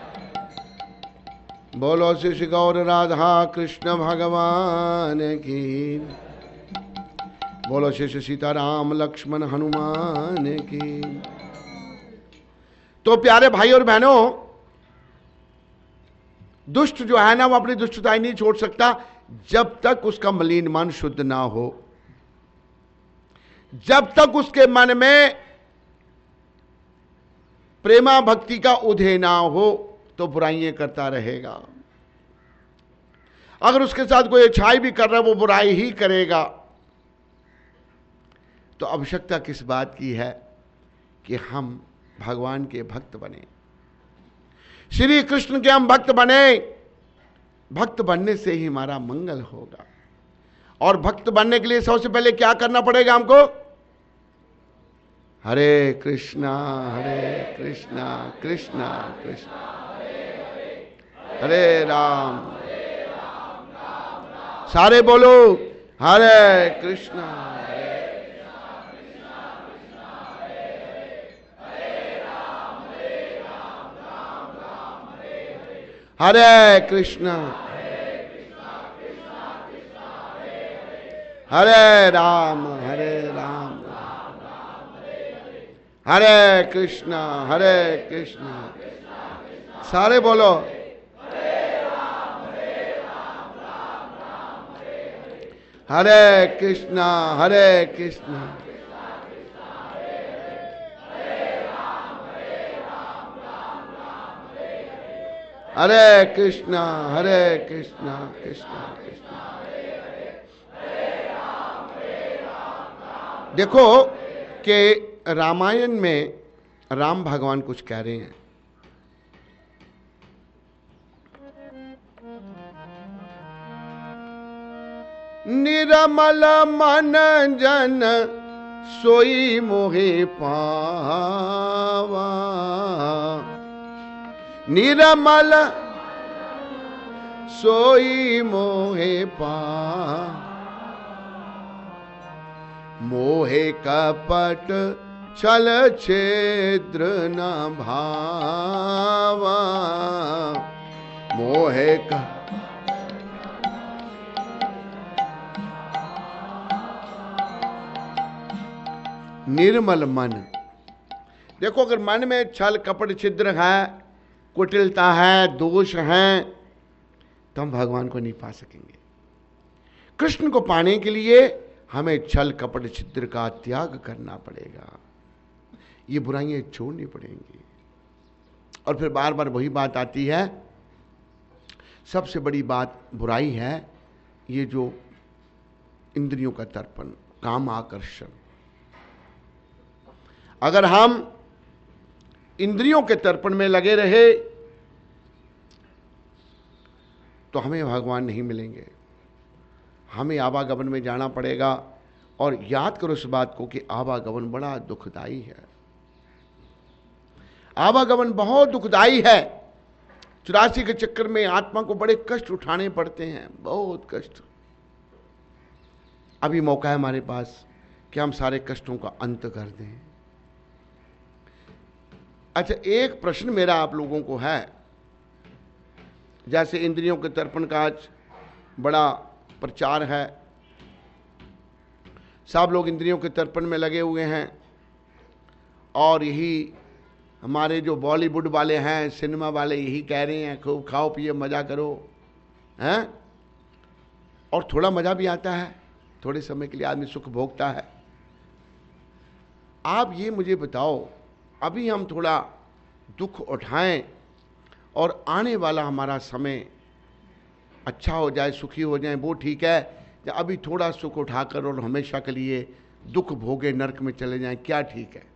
बोलो श्री गौर राधा कृष्ण भगवान की। बोलो श्री सीताराम लक्ष्मण हनुमान की। तो प्यारे भाई और बहनों, दुष्ट जो है ना, वो अपनी दुष्टताएं नहीं छोड़ सकता जब तक उसका मलिन मन शुद्ध ना हो, जब तक उसके मन में प्रेमा भक्ति का उदय ना हो तो बुराइयां करता रहेगा। अगर उसके साथ कोई अच्छाई भी कर रहा है वो बुराई ही करेगा। तो आवश्यकता किस बात की है कि हम भगवान के भक्त बने, श्री कृष्ण के हम भक्त बने। भक्त बनने से ही हमारा मंगल होगा। और भक्त बनने के लिए सबसे पहले क्या करना पड़ेगा हमको? हरे कृष्णा कृष्णा कृष्णा हरे राम। सारे बोलो हरे कृष्णा हरे कृष्णा हरे राम हरे कृष्णा सारे बोलो हरे कृष्णा हरे कृष्णा कृष्णा कृष्णा। देखो कि रामायण में राम भगवान कुछ कह रहे हैं। निरमल मन जन सोई मोहे पावा, निरमल सोई मोहे पावा, मोहे कपट छल छेद्र न भावा, मोहे का निर्मल मन। देखो अगर मन में छल कपट छिद्र है, कुटिलता है, दोष है, तो हम भगवान को नहीं पा सकेंगे। कृष्ण को पाने के लिए हमें छल कपट छिद्र का त्याग करना पड़ेगा, ये बुराइयां छोड़नी पड़ेंगी। और फिर बार बार वही बात आती है, सबसे बड़ी बात बुराई है ये जो इंद्रियों का तर्पण, काम आकर्षण। अगर हम इंद्रियों के तर्पण में लगे रहे तो हमें भगवान नहीं मिलेंगे, हमें आवागमन में जाना पड़ेगा। और याद करो इस बात को कि आवागमन बड़ा दुखदाई है, आवागमन बहुत दुखदाई है। 84 के चक्कर में आत्मा को बड़े कष्ट उठाने पड़ते हैं, बहुत कष्ट। अभी मौका है हमारे पास कि हम सारे कष्टों का अंत कर दें। अच्छा, एक प्रश्न मेरा आप लोगों को है, जैसे इंद्रियों के तर्पण का आज बड़ा प्रचार है, सब लोग इंद्रियों के तर्पण में लगे हुए हैं, और यही हमारे जो बॉलीवुड वाले हैं, सिनेमा वाले, यही कह रहे हैं खूब खाओ पिए मजा करो, हैं? और थोड़ा मजा भी आता है, थोड़े समय के लिए आदमी सुख भोगता है। आप ये मुझे बताओ, अभी हम थोड़ा दुख उठाएं और आने वाला हमारा समय अच्छा हो जाए, सुखी हो जाए, वो ठीक है। अभी थोड़ा सुख उठाकर और हमेशा के लिए दुख भोगे नरक में चले जाएं, क्या ठीक है?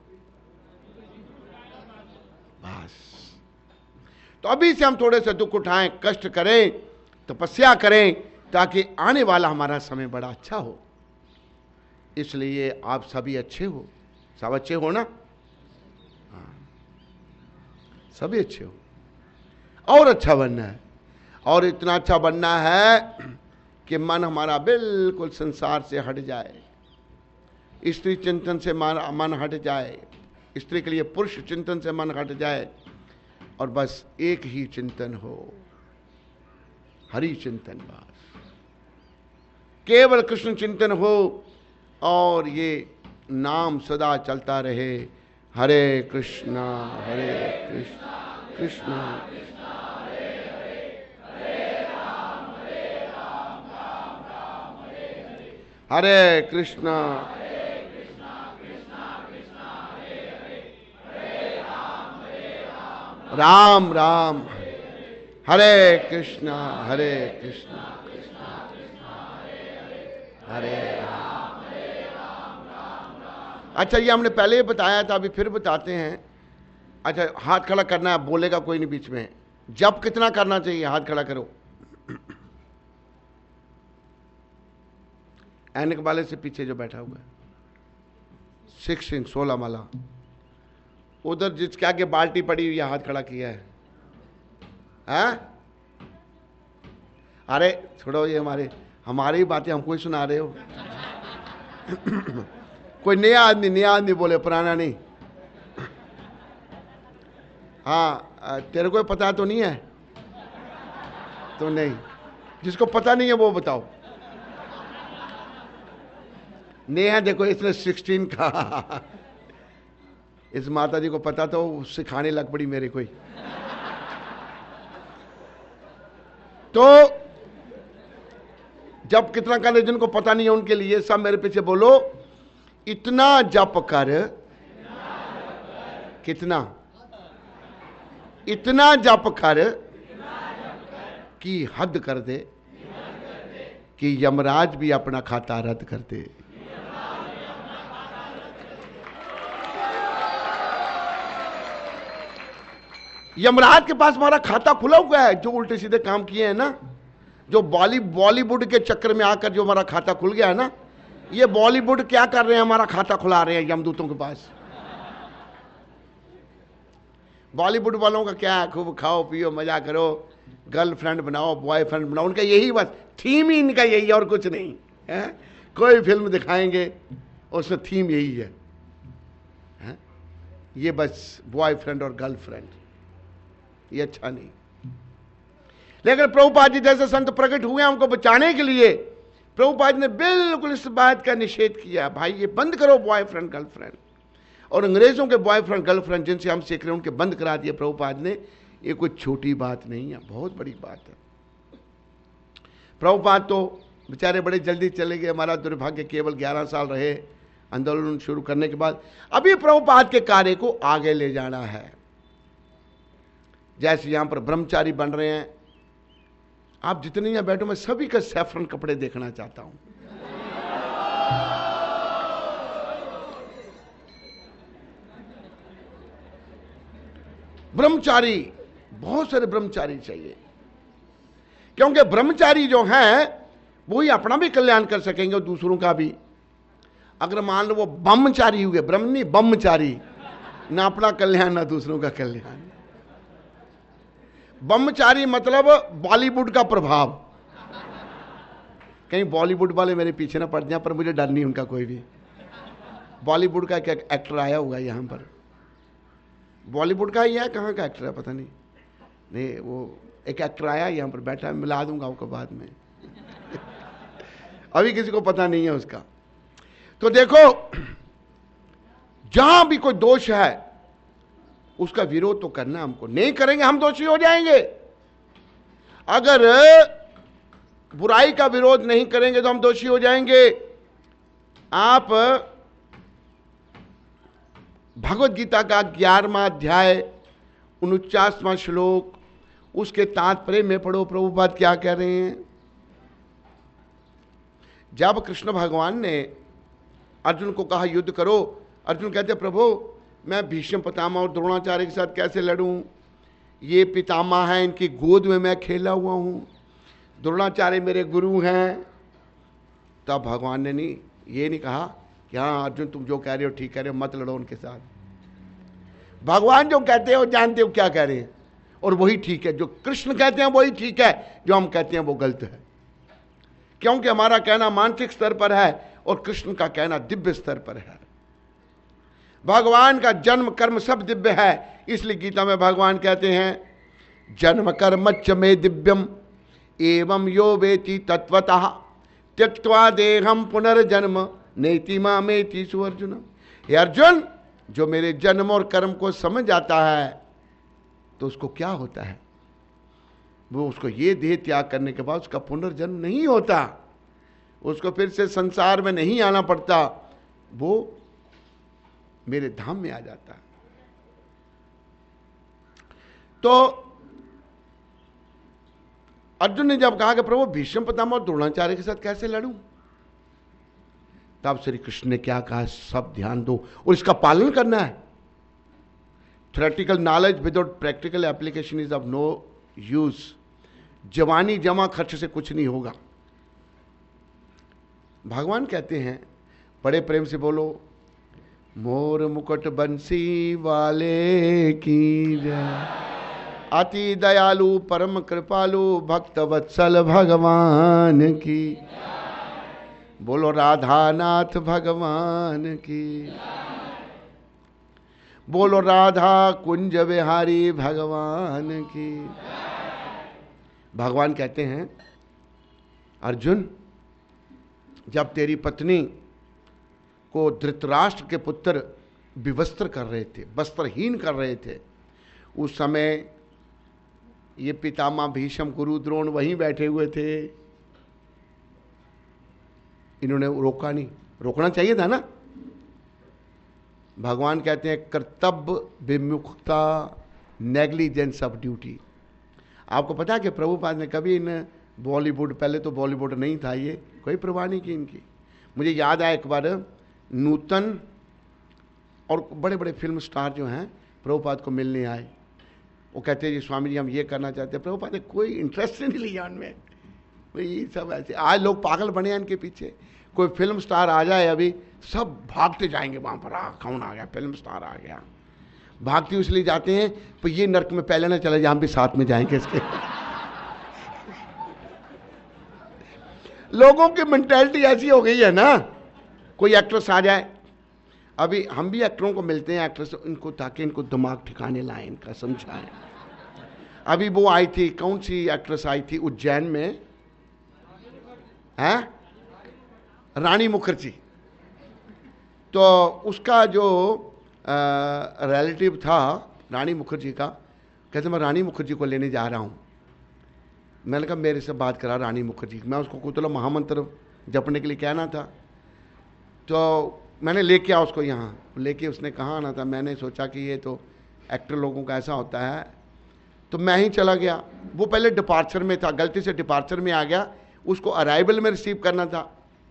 बस, तो अभी से हम थोड़े से दुख उठाएं, कष्ट करें, तपस्या करें, ताकि आने वाला हमारा समय बड़ा अच्छा हो। इसलिए आप सभी अच्छे हो, सब अच्छे हो ना? हाँ, सभी अच्छे हो, और अच्छा बनना है, और इतना अच्छा बनना है कि मन हमारा बिल्कुल संसार से हट जाए, स्त्री चिंतन से मन हट जाए, स्त्री के लिए पुरुष चिंतन से मन हट जाए, और बस एक ही चिंतन हो, हरि चिंतन, बस केवल कृष्ण चिंतन हो, और ये नाम सदा चलता रहे, हरे कृष्णा कृष्णा कृष्णा हरे कृष्णा राम राम हरे कृष्णा कृष्णा हरे राम। अच्छा, ये हमने पहले ही बताया था, अभी फिर बताते हैं। अच्छा, हाथ खड़ा करना है, बोलेगा कोई नहीं बीच में। जप कितना करना चाहिए? हाथ खड़ा करो। ऐनक वाले से पीछे जो बैठा हुआ है, 16 माला, उधर जिसके आगे बाल्टी पड़ी हुई है, हाथ खड़ा किया है। हाँ? अरे छोड़ो, ये हमारी बातें हमको ही सुना रहे हो। कोई नया आदमी बोले, पुराना नहीं। हाँ, तेरे को पता तो नहीं है? तो नहीं, जिसको पता नहीं है वो बताओ। नेहा देखो, इसने 16 का। इस माता जी को पता तो सिखाने लग पड़ी मेरे को ही। तो जब कितना करने, जिनको पता नहीं है उनके लिए सब मेरे पीछे बोलो, इतना जप कर, कितना, इतना जप कर कि हद कर दे, कि यमराज भी अपना खाता रद्द कर दे। यमराज के पास हमारा खाता खुला हुआ है, जो उल्टे सीधे काम किए हैं ना, जो बॉलीवुड के चक्कर में आकर जो हमारा खाता खुल गया है ना, ये बॉलीवुड क्या कर रहे हैं? हमारा खाता खुला रहे हैं यमदूतों के पास। बॉलीवुड वालों का क्या है? खूब खाओ पियो मजा करो, गर्लफ्रेंड बनाओ, बॉयफ्रेंड बनाओ, उनका यही बस थीम ही इनका यही है, और कुछ नहीं है। कोई फिल्म दिखाएंगे उसमें थीम यही है, ये बस बॉयफ्रेंड और गर्लफ्रेंड। ये अच्छा नहीं। लेकिन प्रभुपाद जी जैसे संत प्रकट हुए हमको बचाने के लिए, प्रभुपाद ने बिल्कुल इस बात का निषेध किया, भाई ये बंद करो बॉयफ्रेंड गर्लफ्रेंड। और अंग्रेजों के बॉयफ्रेंड गर्लफ्रेंड जिनसे हम सीख रहे हैं, उनके बंद करा दिए प्रभुपाद ने। ये कोई छोटी बात नहीं है, बहुत बड़ी बात है। प्रभुपाद तो बेचारे बड़े जल्दी चले गए, हमारा दुर्भाग्य, केवल 11 साल रहे आंदोलन शुरू करने के बाद। अभी प्रभुपाद के कार्य को आगे ले जाना है। जैसे यहां पर ब्रह्मचारी बन रहे हैं, आप जितने यहां बैठो, मैं सभी का सैफरन कपड़े देखना चाहता हूं। ब्रह्मचारी, बहुत सारे ब्रह्मचारी चाहिए, क्योंकि ब्रह्मचारी जो हैं वो ही अपना भी कल्याण कर सकेंगे और दूसरों का भी। अगर मान लो वो ब्रह्मचारी हुए, ब्रह्म नहीं ब्रह्मचारी, ना अपना कल्याण ना दूसरों का कल्याण। ब्रह्मचारी मतलब बॉलीवुड का प्रभाव। कहीं बॉलीवुड वाले मेरे पीछे ना पड़ जाए, पर मुझे डर नहीं उनका कोई भी। बॉलीवुड का एक एक्टर आया होगा यहां पर, बॉलीवुड का ही है, कहाँ का एक्टर है पता नहीं। नहीं, वो एक एक्टर आया यहां पर बैठा है, मिला दूंगा आपको बाद में। अभी किसी को पता नहीं है उसका। तो देखो, जहां भी कोई दोष है उसका विरोध तो करना हमको, नहीं करेंगे हम दोषी हो जाएंगे। अगर बुराई का विरोध नहीं करेंगे तो हम दोषी हो जाएंगे। आप भगवत गीता का 11वां अध्याय 49वां श्लोक, उसके तात्पर्य में पढ़ो, प्रभुपाद क्या कह रहे हैं। जब कृष्ण भगवान ने अर्जुन को कहा युद्ध करो, अर्जुन कहते प्रभु मैं भीष्म पितामह और द्रोणाचार्य के साथ कैसे लड़ूं, ये पितामह हैं, इनकी गोद में मैं खेला हुआ हूं, द्रोणाचार्य मेरे गुरु हैं। तब भगवान ने ये नहीं कहा कि हाँ अर्जुन तुम जो कह रहे हो ठीक कह रहे हो, मत लड़ो उनके साथ। भगवान जो कहते हो जानते हो क्या कह रहे हैं, और वही ठीक है। जो कृष्ण कहते हैं वही ठीक है, जो हम कहते हैं वो गलत है, क्योंकि हमारा कहना मानसिक स्तर पर है और कृष्ण का कहना दिव्य स्तर पर है। भगवान का जन्म कर्म सब दिव्य है, इसलिए गीता में भगवान कहते हैं जन्म कर्मच्च में दिव्यम एवं यो वेति तत्वतः त्यक्त्वा देहम पुनर्जन्म नेति मामेति सुअर्जुन। हे अर्जुन, जो मेरे जन्म और कर्म को समझ आता है तो उसको क्या होता है, वो उसको ये देह त्याग करने के बाद उसका पुनर्जन्म नहीं होता, उसको फिर से संसार में नहीं आना पड़ता, वो मेरे धाम में आ जाता है। तो अर्जुन ने जब कहा कि प्रभु भीष्म पितामह और द्रोणाचार्य के साथ कैसे लड़ूं, तब श्री कृष्ण ने क्या कहा, सब ध्यान दो और इसका पालन करना है। Theoretical knowledge without practical application is of no use. जवानी जमा खर्च से कुछ नहीं होगा। भगवान कहते हैं, बड़े प्रेम से बोलो, मोर मुकुट बंसी वाले की जय, अति दयालु परम कृपालु भक्त वत्सल भगवान की, बोलो राधा नाथ भगवान की, बोलो राधा कुंज विहारी भगवान की। भगवान कहते हैं अर्जुन, जब तेरी पत्नी को धृतराष्ट्र के पुत्र विवस्त्र कर रहे थे, वस्त्रहीन कर रहे थे, उस समय ये पितामह भीष्म गुरु द्रोण वहीं बैठे हुए थे, इन्होंने रोका नहीं, रोकना चाहिए था ना। भगवान कहते हैं कर्तव्य विमुखता, नेग्लिजेंस ऑफ ड्यूटी। आपको पता है कि प्रभुपाद ने कभी इन बॉलीवुड, पहले तो बॉलीवुड नहीं था, ये कोई परवाह नहीं की इनकी। मुझे याद आया एक बार नूतन और बड़े बड़े फिल्म स्टार जो हैं प्रभुपाद को मिलने आए, वो कहते हैं जी स्वामी जी हम ये करना चाहते हैं। प्रभुपाद ने कोई इंटरेस्ट नहीं लिया उनमें, ये सब ऐसे। आज लोग पागल बने हैं इनके पीछे। कोई फिल्म स्टार आ जाए अभी, सब भागते जाएंगे वहां पर, कौन आ गया, फिल्म स्टार आ गया। भागते इसलिए जाते हैं तो ये नर्क में पहले ना चले जाए, हम भी साथ में जाएंगे इसके। लोगों की मेंटालिटी ऐसी हो गई है ना। कोई एक्ट्रेस आ जाए, अभी हम भी एक्टरों को मिलते हैं, एक्ट्रेस इनको, ताकि इनको दिमाग ठिकाने लाएं, इनका समझाएं। अभी वो आई थी, कौन सी एक्ट्रेस आई थी उज्जैन में, है रानी मुखर्जी। तो उसका जो रिलेटिव था रानी मुखर्जी का, कहते मैं रानी मुखर्जी को लेने जा रहा हूं। मैंने कहा मेरे से बात करा रानी मुखर्जी, मैं उसको कुतला महामंत्र जपने के लिए कहना था, तो मैंने लेके आ उसको यहाँ, लेके उसने कहा आना था। मैंने सोचा कि ये तो एक्टर लोगों का ऐसा होता है, तो मैं ही चला गया। वो पहले डिपार्चर में था, गलती से डिपार्चर में आ गया, उसको अराइवल में रिसीव करना था।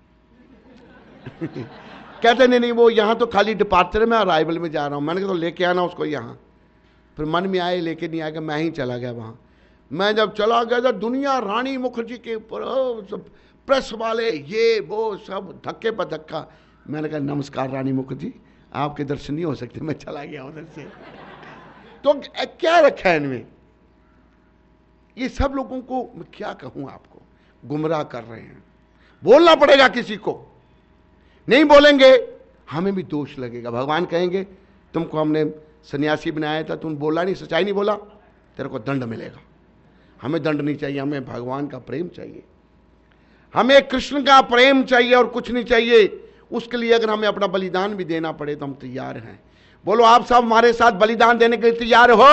कहते नहीं वो यहाँ तो खाली डिपार्चर में, अराइवल में जा रहा हूँ। मैंने कहा तो लेके आना उसको यहाँ। फिर मन में आए लेके नहीं आएगा, मैं ही चला गया वहाँ। मैं जब चला गया तो दुनिया रानी मुखर्जी के ऊपर, सब प्रेस वाले, ये वो सब धक्के पर धक्का। मैंने कहा नमस्कार रानी मुखर्जी, आपके दर्शन नहीं हो सकते। मैं चला गया उधर से। तो क्या रखा है इनमें, ये सब लोगों को मैं क्या कहूं, आपको गुमराह कर रहे हैं। बोलना पड़ेगा किसी को, नहीं बोलेंगे हमें भी दोष लगेगा। भगवान कहेंगे तुमको हमने सन्यासी बनाया था, तुम बोला नहीं, सच्चाई नहीं बोला, तेरे को दंड मिलेगा। हमें दंड नहीं चाहिए, हमें भगवान का प्रेम चाहिए, हमें कृष्ण का प्रेम चाहिए और कुछ नहीं चाहिए। उसके लिए अगर हमें अपना बलिदान भी देना पड़े तो हम तैयार हैं। बोलो आप सब हमारे साथ बलिदान देने के लिए तैयार हो?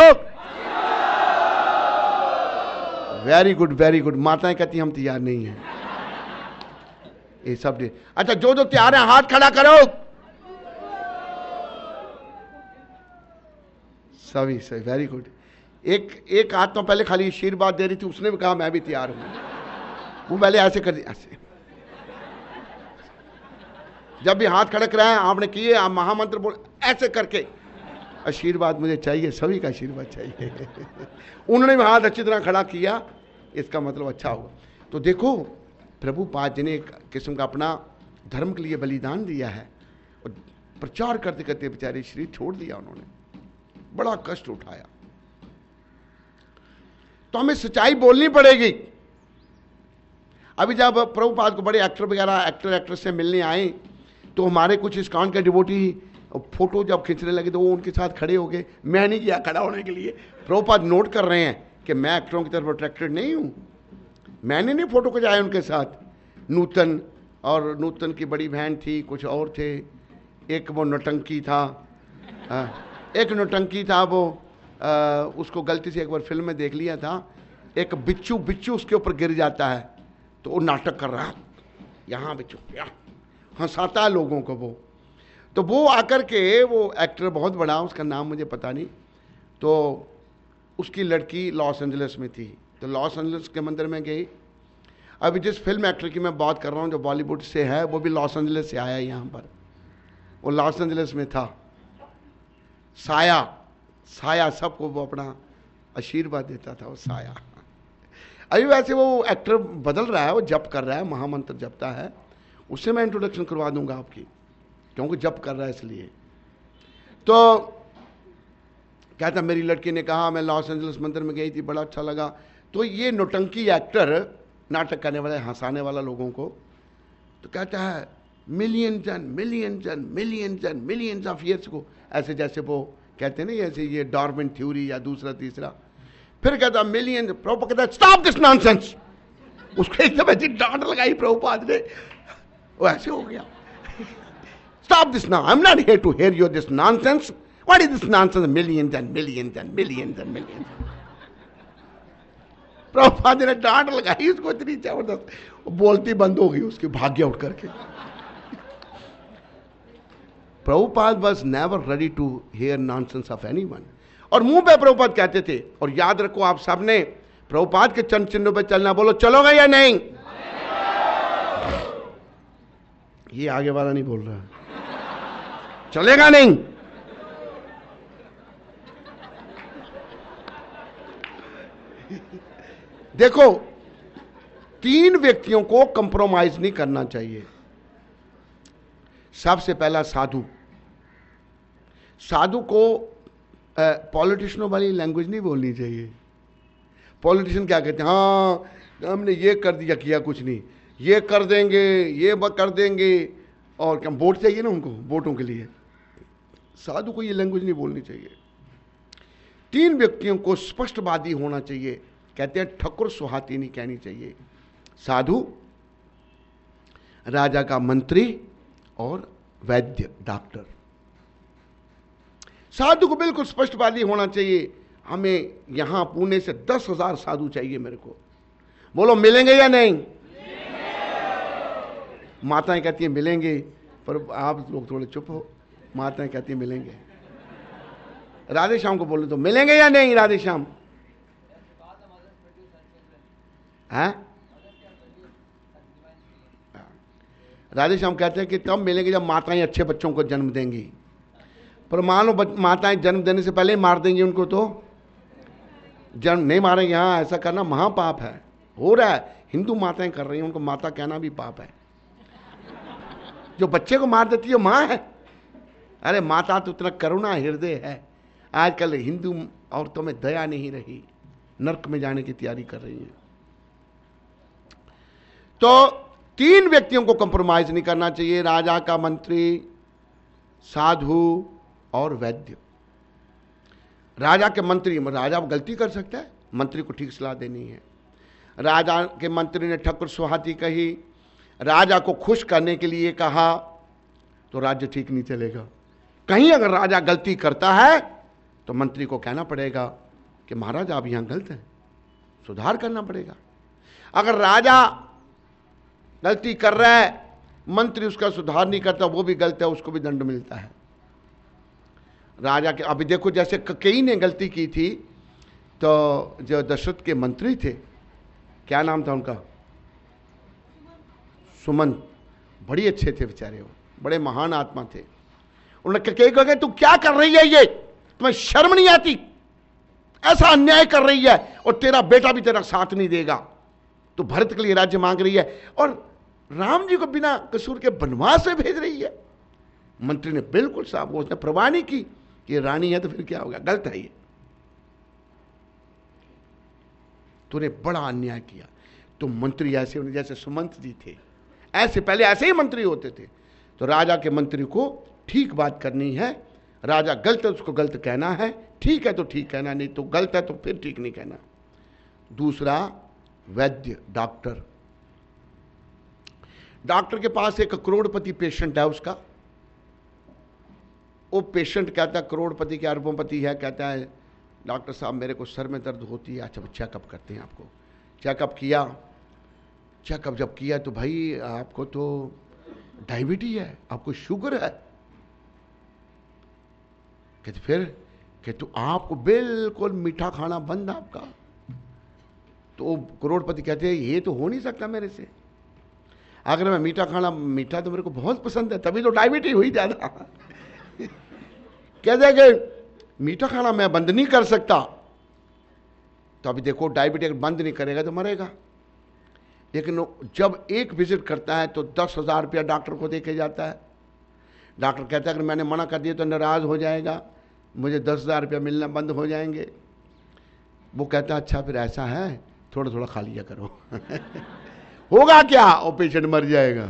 Very good, very good. माताएं कहती हम तैयार नहीं हैं। ये सब दे। अच्छा जो जो तैयार है हाथ खड़ा करो। सभी सही, वेरी गुड। एक हाथ तो पहले खाली आशीर्वाद दे रही थी, उसने भी कहा मैं भी तैयार हूं। वो पहले ऐसे कर दी, ऐसे जब भी हाथ खड़क रहा है, आपने किए, आप महामंत्र बोल, ऐसे करके आशीर्वाद मुझे चाहिए, सभी का आशीर्वाद चाहिए। उन्होंने भी हाथ अच्छी तरह खड़ा किया, इसका मतलब अच्छा होगा। तो देखो प्रभुपाद जी ने एक किस्म का अपना धर्म के लिए बलिदान दिया है, और प्रचार करते करते बेचारे शरीर छोड़ दिया उन्होंने, बड़ा कष्ट उठाया। तो हमें सच्चाई बोलनी पड़ेगी। अभी जब प्रभुपाद को बड़े एक्टर वगैरह, एक्टर एक्ट्रेस से मिलने आए, तो हमारे कुछ इस्कॉन के डिवोटी फोटो जब खींचने लगे तो वो उनके साथ खड़े हो गए। मैं नहीं किया खड़ा होने के लिए। प्रभुपाद नोट कर रहे हैं कि मैं एक्टरों की तरफ अट्रैक्टेड नहीं हूं, मैंने नहीं फोटो खिंचाए उनके साथ। नूतन और नूतन की बड़ी बहन थी, कुछ और थे, एक वो नौटंकी था, एक नौटंकी था वो, उसको गलती से एक बार फिल्म में देख लिया था। एक बिच्छू बिच्छू उसके ऊपर गिर जाता है तो वो नाटक कर रहा है, यहाँ बिच्छू, हंसाता है लोगों को वो। तो वो आकर के, वो एक्टर बहुत बड़ा, उसका नाम मुझे पता नहीं, तो उसकी लड़की लॉस एंजलिस में थी, तो लॉस एंजलिस के मंदिर में गई। अभी जिस फिल्म एक्टर की मैं बात कर रहा हूँ जो बॉलीवुड से है, वो भी लॉस एंजलिस से आया यहाँ पर। वो लॉस एंजलिस में था, साया, साया सबको वो अपना आशीर्वाद देता था, वो साया। अभी वैसे वो एक्टर बदल रहा है, वो जप कर रहा है, महामंत्र जपता है, उससे मैं इंट्रोडक्शन करवा दूंगा आपकी, क्योंकि जप कर रहा है इसलिए। तो कहता मेरी लड़की ने कहा मैं लॉस एंजलिस मंदिर में गई थी, बड़ा अच्छा लगा। तो ये नौटंकी एक्टर, नाटक करने वाला, हंसाने वाला लोगों को, तो कहता है millions and millions and millions and millions of years को, ऐसे जैसे वो कहते हैं ना, जैसे ये डार्विन थ्योरी या दूसरा तीसरा। फिर कहता मिलियन, प्रभुपाद कहता स्टॉप दिस नॉनसेंस। उसको एकदम ऐसी डांट लगाई प्रभुपाद ने, वो ऐसे हो गया, stop this now, I am not here to hear your this nonsense, what is this nonsense, millions and millions and millions and millions. Prabhupada ने डांट लगाई उसको इतनी जबरदस्त, बोलती बंद हो गई उसकी, भाग गया उठ करके। Prabhupada was never ready to hear nonsense of anyone. और मुंह पे प्रभुपाद कहते थे, और याद रखो आप सबने प्रभुपाद के चरण चिन्हों पे चलना, बोलो चलोगे या नहीं? ये आगे वाला नहीं बोल रहा, चलेगा नहीं? देखो, 3 व्यक्तियों को कंप्रोमाइज नहीं करना चाहिए। सबसे पहला साधु। साधु को पॉलिटिशियनों वाली लैंग्वेज नहीं बोलनी चाहिए। पॉलिटिशियन क्या कहते हैं, हाँ हमने ये कर दिया, किया कुछ नहीं, ये कर देंगे, ये कर देंगे, और क्या वोट चाहिए ना उनको, वोटों के लिए। साधु को ये लैंग्वेज नहीं बोलनी चाहिए। 3 व्यक्तियों को स्पष्टवादी होना चाहिए। कहते हैं ठकुर सुहाती नहीं कहनी चाहिए। साधु, राजा का मंत्री और वैद्य डॉक्टर। साधु को बिल्कुल स्पष्टवादी होना चाहिए। हमें यहां पुणे से 10,000 साधु चाहिए मेरे को। बोलो मिलेंगे या नहीं? माताएं कहती हैं मिलेंगे, पर आप लोग थोड़े चुप हो। माताएं कहती हैं मिलेंगे। राधे श्याम को बोलो तो मिलेंगे या नहीं? राधे श्याम है? राधे श्याम कहते हैं कि तब मिलेंगे जब माताएं अच्छे बच्चों को जन्म देंगी। पर मान लो माताएं जन्म देने से पहले ही मार देंगी उनको, तो जन्म नहीं मारेंगे। हाँ, ऐसा करना महापाप है, हो रहा है, हिंदू माताएं कर रही हैं, उनको माता कहना भी पाप है। जो बच्चे को मार देती है मां है। अरे माता तो इतना करुणा हृदय है। आजकल हिंदू औरतों में दया नहीं रही, नर्क में जाने की तैयारी कर रही हैं। तो 3 व्यक्तियों को कंप्रोमाइज नहीं करना चाहिए, राजा का मंत्री, साधु और वैद्य। राजा के मंत्री, राजा गलती कर सकता है, मंत्री को ठीक सलाह देनी है। राजा के मंत्री ने ठकुर सुहाती कही, राजा को खुश करने के लिए कहा, तो राज्य ठीक नहीं चलेगा। कहीं अगर राजा गलती करता है तो मंत्री को कहना पड़ेगा कि महाराज आप यहां गलत हैं, सुधार करना पड़ेगा। अगर राजा गलती कर रहा है, मंत्री उसका सुधार नहीं करता, वो भी गलत है, उसको भी दंड मिलता है। राजा के अभी देखो, जैसे कई ने गलती की थी, तो जो दशरथ के मंत्री थे, क्या नाम था उनका? सुमंत। बड़ी अच्छे थे बेचारे, वो बड़े महान आत्मा थे। उन्होंने कहा तू क्या कर रही है, ये तुम्हें शर्म नहीं आती, ऐसा अन्याय कर रही है, और तेरा बेटा भी तेरा साथ नहीं देगा, तो भरत के लिए राज्य मांग रही है और राम जी को बिना कसूर के वनवास में भेज रही है। मंत्री ने बिल्कुल साफ, उसने परवाह नहीं की कि रानी है तो फिर क्या होगा, गलत है ये, तूने बड़ा अन्याय किया। तो मंत्री ऐसे, जैसे सुमंत जी थे ऐसे, पहले ऐसे ही मंत्री होते थे। तो राजा के मंत्री को ठीक बात करनी है, राजा गलत है उसको गलत कहना है, ठीक है तो ठीक कहना, नहीं तो गलत है तो फिर ठीक नहीं कहना। दूसरा वैद्य, डॉक्टर, डॉक्टर के पास एक करोड़पति पेशेंट है उसका, वो पेशेंट कहता है करोड़पति के अरबोंपति है, कहता है डॉक्टर साहब मेरे को सर में दर्द होती है। अच्छा चेकअप करते हैं आपको। चेकअप किया, चेकअप जब किया तो भाई आपको तो डायबिटीज है, आपको शुगर है। कहते फिर कि तो आपको बिल्कुल मीठा खाना बंद आपका। तो करोड़पति कहते हैं ये तो हो नहीं सकता मेरे से, अगर मैं मीठा खाना, मीठा तो मेरे को बहुत पसंद है, तभी तो डायबिटीज हुई ज्यादा। कहते हैं कि मीठा खाना मैं बंद नहीं कर सकता। तो अभी देखो डायबिटीज बंद नहीं करेगा तो मरेगा। लेकिन जब एक विजिट करता है तो 10,000 रुपया डॉक्टर को देके जाता है। डॉक्टर कहता है अगर मैंने मना कर दिया तो नाराज हो जाएगा, मुझे 10,000 रुपया मिलना बंद हो जाएंगे। वो कहता है अच्छा फिर ऐसा है, थोड़ा थोड़ा खा लिया करो। होगा क्या, वो पेशेंट मर जाएगा।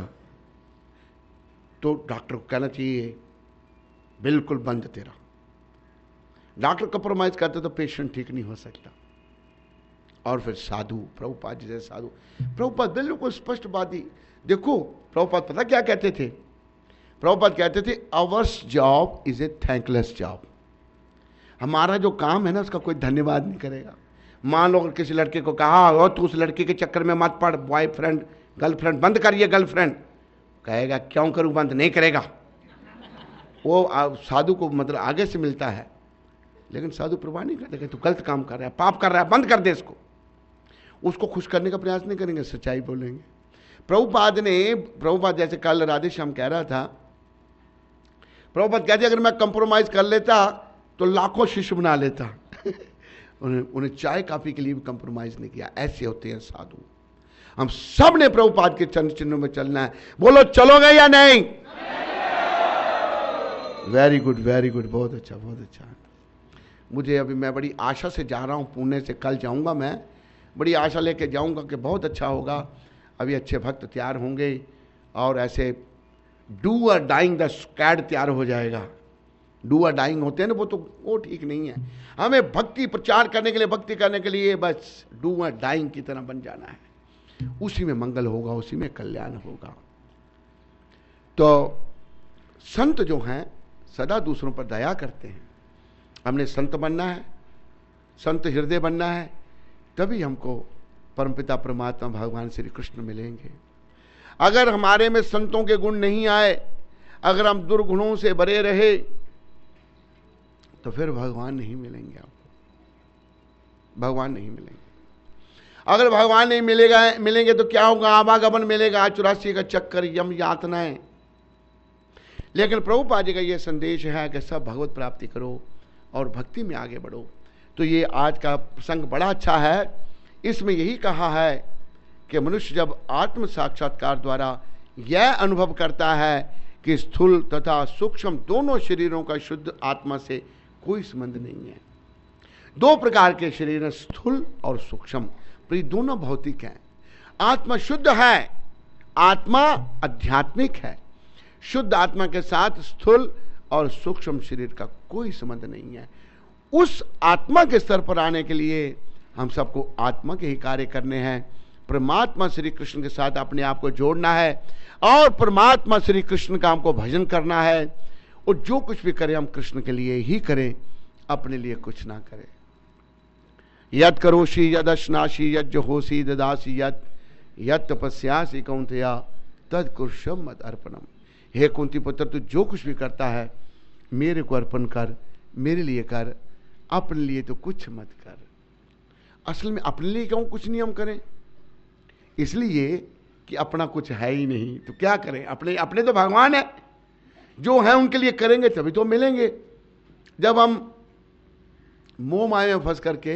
तो डॉक्टर को कहना चाहिए बिल्कुल बंद तेरा। डॉक्टर कंप्रोमाइज करते तो पेशेंट ठीक नहीं हो सकता। और फिर साधु, प्रभुपाद जी जैसे साधु, प्रभुपाद बिल्कुल स्पष्ट बात ही। देखो प्रभुपाद पता क्या कहते थे, प्रभुपाद कहते थे ours job is a thankless job. हमारा जो काम है ना उसका कोई धन्यवाद नहीं करेगा। मान लो अगर किसी लड़के को कहा हो तो उस लड़की के चक्कर में मत पड़, बॉयफ्रेंड गर्लफ्रेंड बंद करिए, गर्लफ्रेंड कहेगा क्यों करूं बंद, नहीं करेगा। वो साधु को मतलब आगे से मिलता है, लेकिन साधु परवाह नहीं करते कि तू गलत काम कर रहा है, पाप कर रहा है, बंद कर दे इसको। उसको खुश करने का प्रयास नहीं करेंगे, सच्चाई बोलेंगे। प्रभुपाद जैसे कल राधे श्याम कह रहा था, प्रभुपाद कहते अगर मैं कंप्रोमाइज कर लेता तो लाखों शिष्य बना लेता। उन्हें चाय काफी के लिए भी कंप्रोमाइज नहीं किया। ऐसे होते हैं साधु। हम सब ने प्रभुपाद के चरण चिन्हों में चलना है। बोलो चलोगे या नहीं? वेरी गुड वेरी गुड, बहुत अच्छा बहुत अच्छा। मुझे अभी, मैं बड़ी आशा से जा रहा हूं पुणे से, कल जाऊंगा मैं, बड़ी आशा लेके जाऊंगा कि बहुत अच्छा होगा। अभी अच्छे भक्त तैयार होंगे और ऐसे डू और डाइंग द स्क्वाड तैयार हो जाएगा। डू और डाइंग होते हैं ना, वो ठीक नहीं है। हमें भक्ति प्रचार करने के लिए, भक्ति करने के लिए बस डू और डाइंग की तरह बन जाना है। उसी में मंगल होगा, उसी में कल्याण होगा। तो संत जो हैं सदा दूसरों पर दया करते हैं। हमने संत बनना है, संत हृदय बनना है, तभी हमको परमपिता परमात्मा भगवान श्री कृष्ण मिलेंगे। अगर हमारे में संतों के गुण नहीं आए, अगर हम दुर्गुणों से भरे रहे, तो फिर भगवान नहीं मिलेंगे आपको, भगवान नहीं मिलेंगे। अगर भगवान नहीं मिलेंगे तो क्या होगा? आवागमन मिलेगा, 84 का चक्कर, यम यातनाएं। लेकिन प्रभुपाद जी का यह संदेश है कि सब भगवत प्राप्ति करो और भक्ति में आगे बढ़ो। तो ये आज का प्रसंग बड़ा अच्छा है। इसमें यही कहा है कि मनुष्य जब आत्म साक्षात्कार द्वारा यह अनुभव करता है कि स्थूल तथा सूक्ष्म दोनों शरीरों का शुद्ध आत्मा से कोई संबंध नहीं है। दो प्रकार के शरीर हैं, स्थूल और सूक्ष्म, पर ये दोनों भौतिक हैं। आत्मा शुद्ध है, आत्मा आध्यात्मिक है। शुद्ध आत्मा के साथ स्थूल और सूक्ष्म शरीर का कोई संबंध नहीं है। उस आत्मा के स्तर पर आने के लिए हम सबको आत्मा के ही कार्य करने हैं। परमात्मा श्री कृष्ण के साथ अपने आप को जोड़ना है और परमात्मा श्री कृष्ण का हमको भजन करना है। और जो कुछ भी करें हम कृष्ण के लिए ही करें, अपने लिए कुछ ना करें। यद करोषि यदश्नासी यद होसी ददासी यद तपस्यासी कौंतेया तद कुरुषम मत अर्पणम। हे कुंती पुत्र, तू जो कुछ भी करता है मेरे को अर्पण कर, मेरे लिए कर, अपने लिए तो कुछ मत कर। असल में अपने लिए क्यों कुछ नहीं हम करें? इसलिए कि अपना कुछ है ही नहीं, तो क्या करें? अपने तो भगवान है, जो है उनके लिए करेंगे तभी तो मिलेंगे। जब हम मोह माया में फंस करके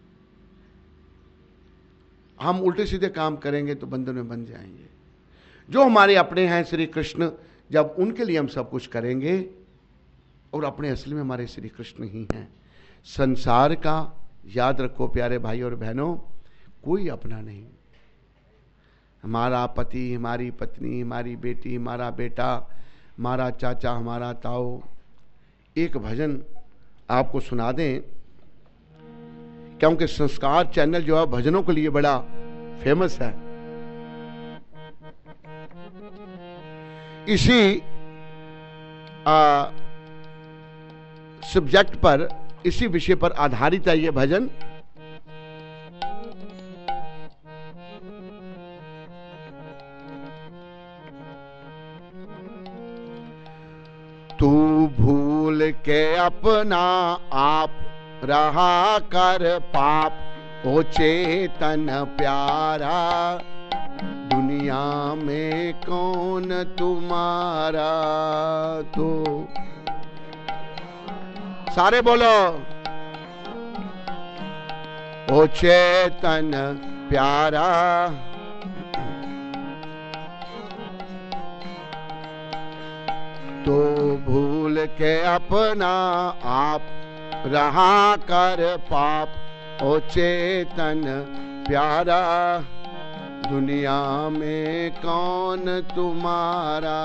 हम उल्टे सीधे काम करेंगे तो बंधन में बन जाएंगे। जो हमारे अपने हैं श्री कृष्ण, जब उनके लिए हम सब कुछ करेंगे, और अपने असली में हमारे श्री कृष्ण ही हैं। संसार का याद रखो प्यारे भाई और बहनों, कोई अपना नहीं। हमारा पति, हमारी पत्नी, हमारी बेटी, हमारा बेटा, हमारा चाचा, हमारा ताऊ। एक भजन आपको सुना दें, क्योंकि संस्कार चैनल जो है भजनों के लिए बड़ा फेमस है। इसी सब्जेक्ट पर, इसी विषय पर आधारित है ये भजन। तू भूल के अपना आप रहा कर पाप, ओ चेतन प्यारा, दुनिया में कौन तुम्हारा। तो सारे बोलो, ओ चेतन प्यारा, तो भूल के अपना आप रहा कर पाप, ओ चेतन प्यारा, दुनिया में कौन तुम्हारा।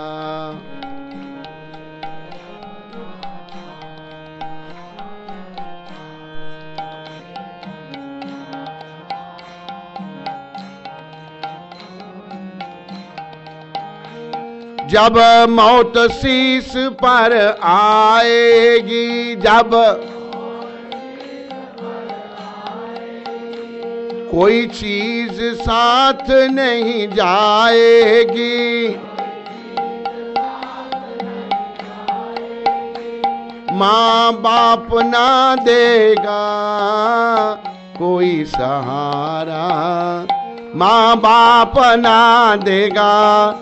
जब मौत शीश पर आएगी, जब कोई चीज साथ नहीं जाएगी, माँ बाप ना देगा कोई सहारा, माँ बाप ना देगा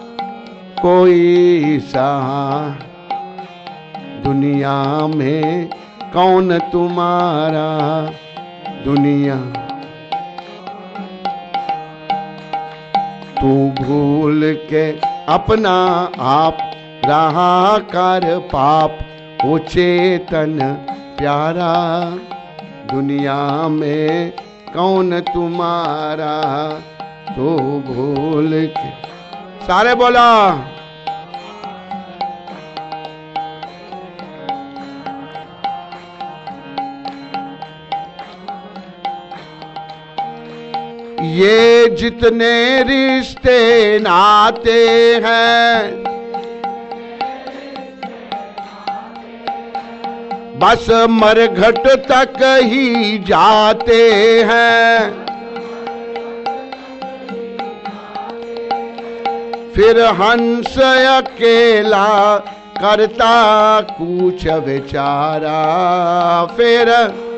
कोई सहारा, दुनिया में कौन तुम्हारा। दुनिया तू भूल के अपना आप रहा कर पाप, ओ चेतन प्यारा, दुनिया में कौन तुम्हारा। तू भूल के, सारे बोला, ये जितने रिश्ते नाते हैं, बस मरघट तक ही जाते हैं, फिर हंस अकेला करता कुछ बेचारा। फिर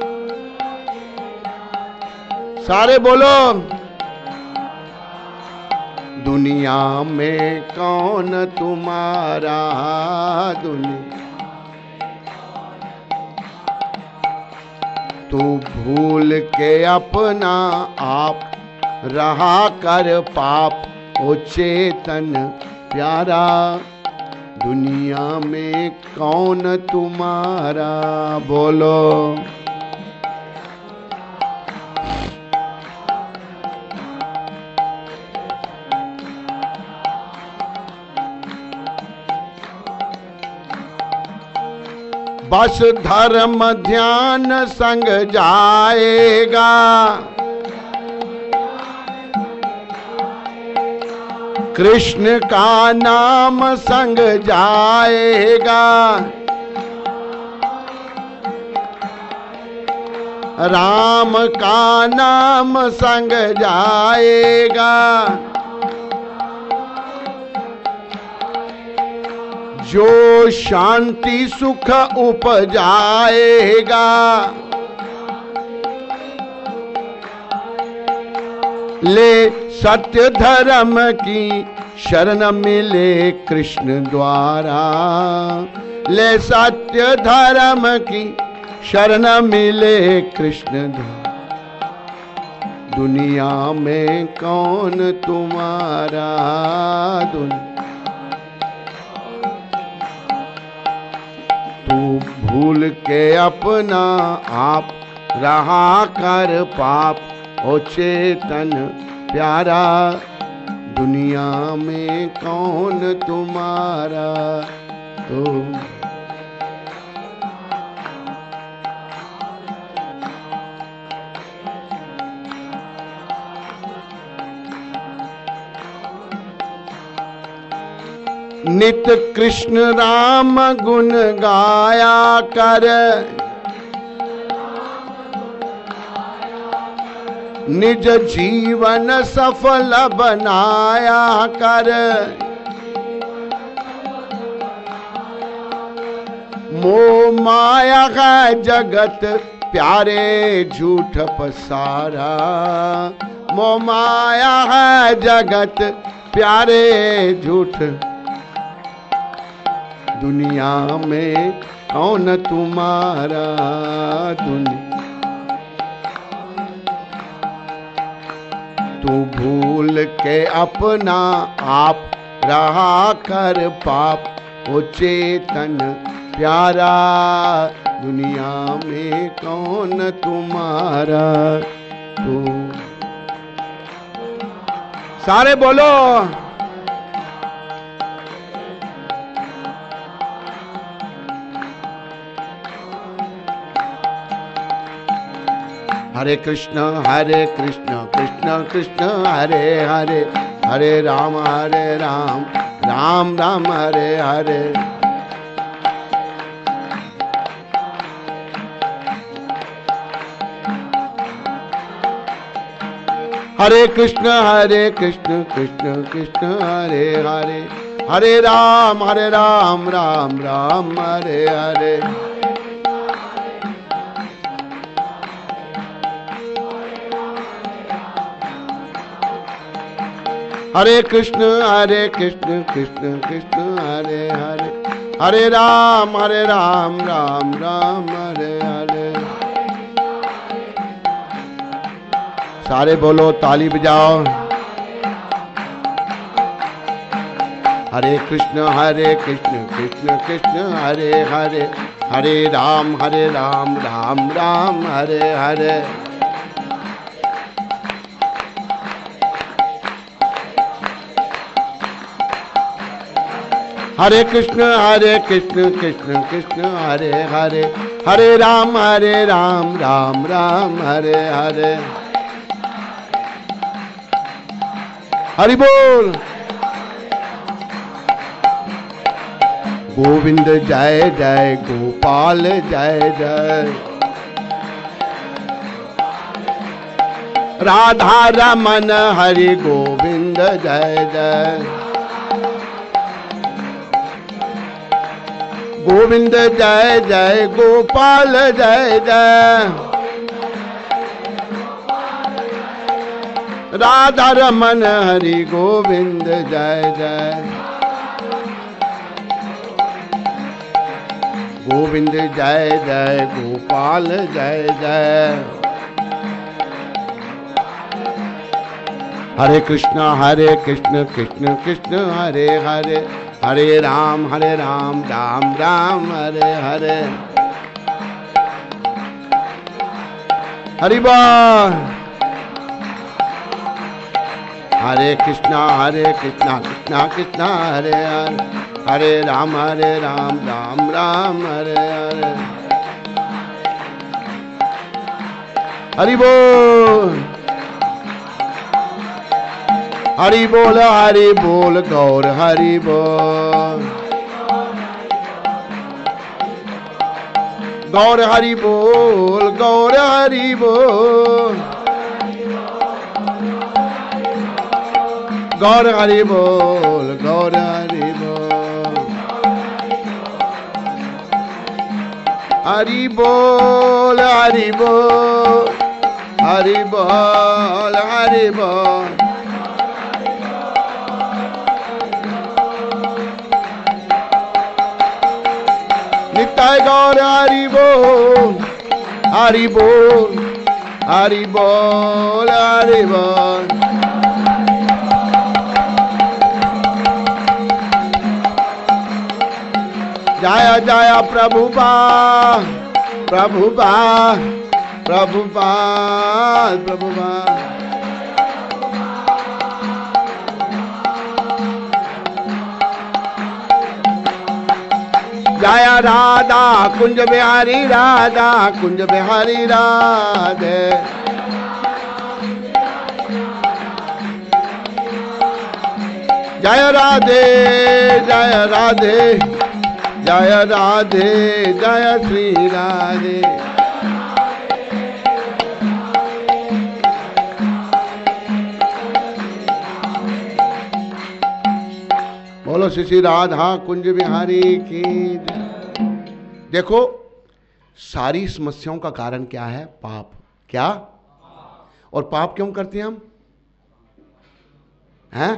सारे बोलो, दुनिया में कौन तुम्हारा। दुनिया तू भूल के अपना आप रहा कर पाप, ओ चेतन प्यारा, दुनिया में कौन तुम्हारा। बोलो, बस धर्म ध्यान संग जाएगा, कृष्ण का नाम संग जाएगा, राम का नाम संग जाएगा, जो शांति सुख उपजाएगा, ले सत्य धर्म की शरण मिले कृष्ण द्वारा, ले सत्य धर्म की शरण मिले कृष्ण द्वारा, दुनिया में कौन तुम्हारा, तू भूल के अपना आप रहा कर पाप, ओ चेतन प्यारा, दुनिया में कौन तुम्हारा, तो नित कृष्ण राम गुण गाया कर, निज जीवन सफल बनाया कर, मोह माया है जगत प्यारे झूठ पसारा, मोह माया है जगत प्यारे झूठ, दुनिया में कौन तुम्हारा, तू भूल के अपना आप रहा कर पाप, ओ चेतन प्यारा, दुनिया में कौन तुम्हारा, तू सारे बोलो। हरे कृष्ण कृष्ण कृष्ण हरे हरे, हरे राम राम राम हरे हरे, हरे कृष्ण कृष्ण कृष्ण हरे हरे, हरे राम राम राम हरे हरे, हरे कृष्ण कृष्ण कृष्ण हरे हरे, हरे राम राम राम हरे हरे, सारे बोलो ताली बजाओ। हरे कृष्ण कृष्ण कृष्ण हरे हरे, हरे राम राम राम हरे हरे, हरे कृष्ण कृष्ण कृष्ण हरे हरे, हरे राम राम राम हरे हरे, हरि बोल। गोविंद जय जय, गोपाल जय जय, राधा रमन हरि गोविंद जय जय, गोविंद जय जय, गोपाल जय जय, राधा रमन हरि गोविंद जय जय, गोविंद जय जय, गोपाल जय जय, हरे कृष्ण कृष्ण कृष्ण हरे हरे, हरे राम राम राम हरे हरे, हरि बोल। हरे कृष्णा कृष्णा कृष्णा हरे हरे, हरे राम राम राम हरे हरे, हरि बोल। हरि बोल गौर हरि बोल, गौर हरि बोल, गौर हरि बोल, गौर हरि बोल, गौर हरि बोल, हरि बोल हरि बोल, हरि बोल हरि बोल, निताय गौर हरि बोल, हरि बोल, हरि बोल, हरि बोल। जय जय प्रभुपाद, प्रभुपाद, प्रभुपाद, प्रभुपाद। जय राधा कुंज बिहारी, राधा कुंज बिहारी राधे। जय राधे, जय राधे, जय राधे, जय श्री राधे। बोलो श्री राधा कुंज बिहारी की। देखो, सारी समस्याओं का कारण क्या है? पाप। क्या? और पाप क्यों करते हैं हम? हैं?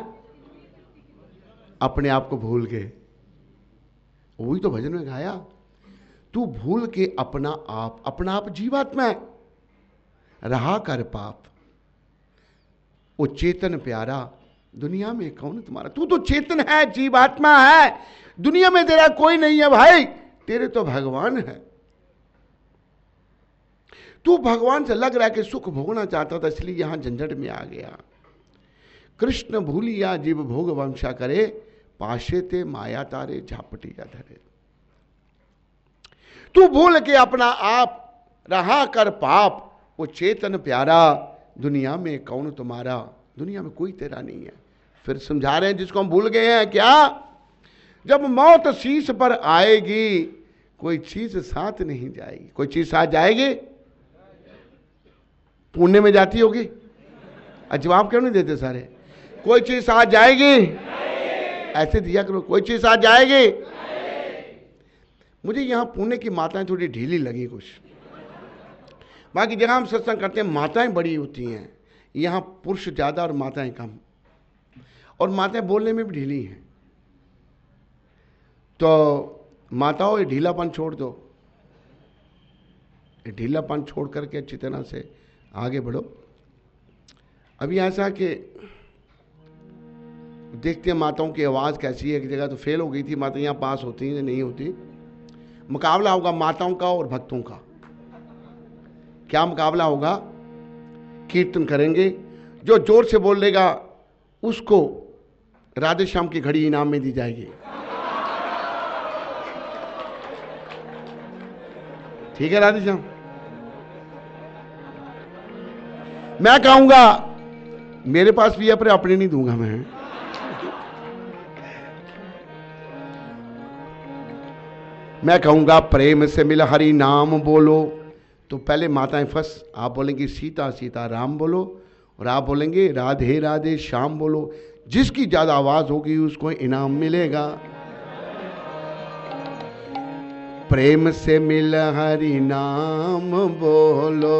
अपने आप को भूल गए। वही तो भजन में गाया, तू भूल के अपना आप जीवात्मा है, रहा कर पाप। वो चेतन प्यारा, दुनिया में कौन तुम्हारा? तू तो चेतन है, जीवात्मा है, दुनिया में तेरा कोई नहीं है भाई, तेरे तो भगवान है। तू भगवान से लग रहा है कि सुख भोगना चाहता था, इसलिए यहां झंझट में आ गया। कृष्ण भूलिया जीव भोग वंशा करे, पाशे ते माया तारे झापटिया धरे। तू भूल के अपना आप, रहा कर पाप। वो चेतन प्यारा, दुनिया में कौन तुम्हारा? दुनिया में कोई तेरा नहीं है। फिर समझा रहे हैं जिसको हम भूल गए हैं। क्या? जब मौत शीश पर आएगी, कोई चीज साथ नहीं जाएगी। कोई चीज साथ जाएगी? पुण्य में जाती होगी? जवाब क्यों नहीं देते सारे? कोई चीज साथ जाएगी? ऐसे दिया करो, कोई चीज साथ जाएगी? मुझे यहां पुणे की माताएं थोड़ी ढीली लगी कुछ। बाकी जगह हम सत्संग करते हैं माताएं बड़ी होती हैं, यहां पुरुष ज्यादा और माताएं कम, और माताएं बोलने में भी ढीली हैं। तो माताओं, ये ढीलापन छोड़ दो, ये ढीलापन छोड़ करके अच्छी तरह से आगे बढ़ो। अभी ऐसा कि देखते हैं माताओं की आवाज कैसी है। एक जगह तो फेल हो गई थी माता, यहां पास होती है नहीं होती। मुकाबला होगा माताओं का और भक्तों का। क्या मुकाबला होगा? कीर्तन करेंगे, जो जोर से बोल लेगा उसको राधे श्याम की घड़ी इनाम में दी जाएगी। ठीक है राधे श्याम? मैं कहूंगा मेरे पास भी है पर अपने नहीं दूंगा मैं। मैं कहूंगा प्रेम से मिल हरि नाम बोलो, तो पहले माताएं फंस, आप बोलेंगे सीता सीता राम बोलो, और आप बोलेंगे राधे राधे श्याम बोलो। जिसकी ज्यादा आवाज होगी उसको इनाम मिलेगा। प्रेम से मिल हरि नाम बोलो,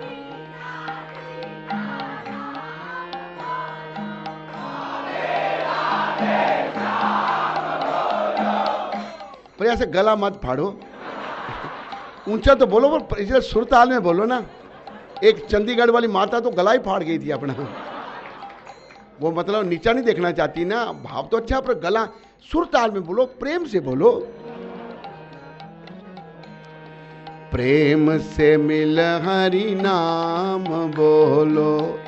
पर ऐसे गला मत फाड़ो, ऊंचा तो बोलो, पर इसे सुर ताल में बोलो ना। एक चंडीगढ़ वाली माता तो गला ही फाड़ गई थी अपना। वो मतलब नीचा नहीं देखना चाहती ना, भाव तो अच्छा, पर गला सुर ताल में बोलो, प्रेम से बोलो। प्रेम से मिल हरि नाम बोलो,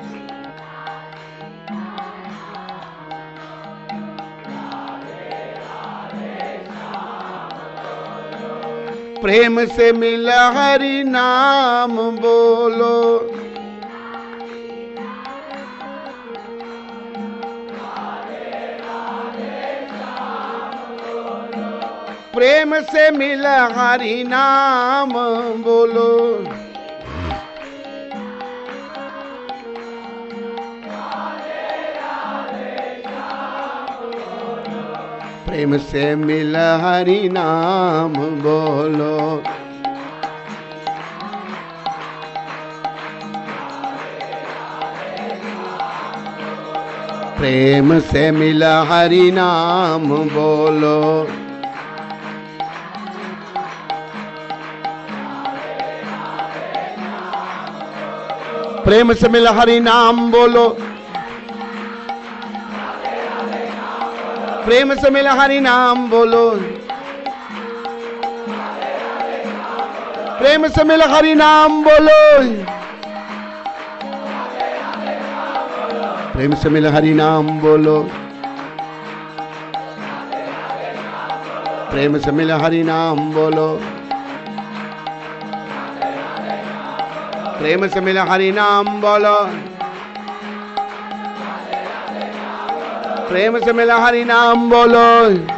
प्रेम से मिल हरि नाम बोलो, प्रेम से मिल हरि नाम बोलो। प्रेम से मिल हरि नाम बोलो, प्रेम से मिल हरि नाम बोलो, प्रेम से मिल हरि नाम बोलो, प्रेम से मिल हरि नाम बोलो, प्रेम से मिल हरि नाम बोलो, प्रेम से मिल हरि नाम बोलो, प्रेम से मिल हरि नाम बोलो, प्रेम से मिल हरि नाम बोलो, प्रेम से मिल हरि नाम बोलो,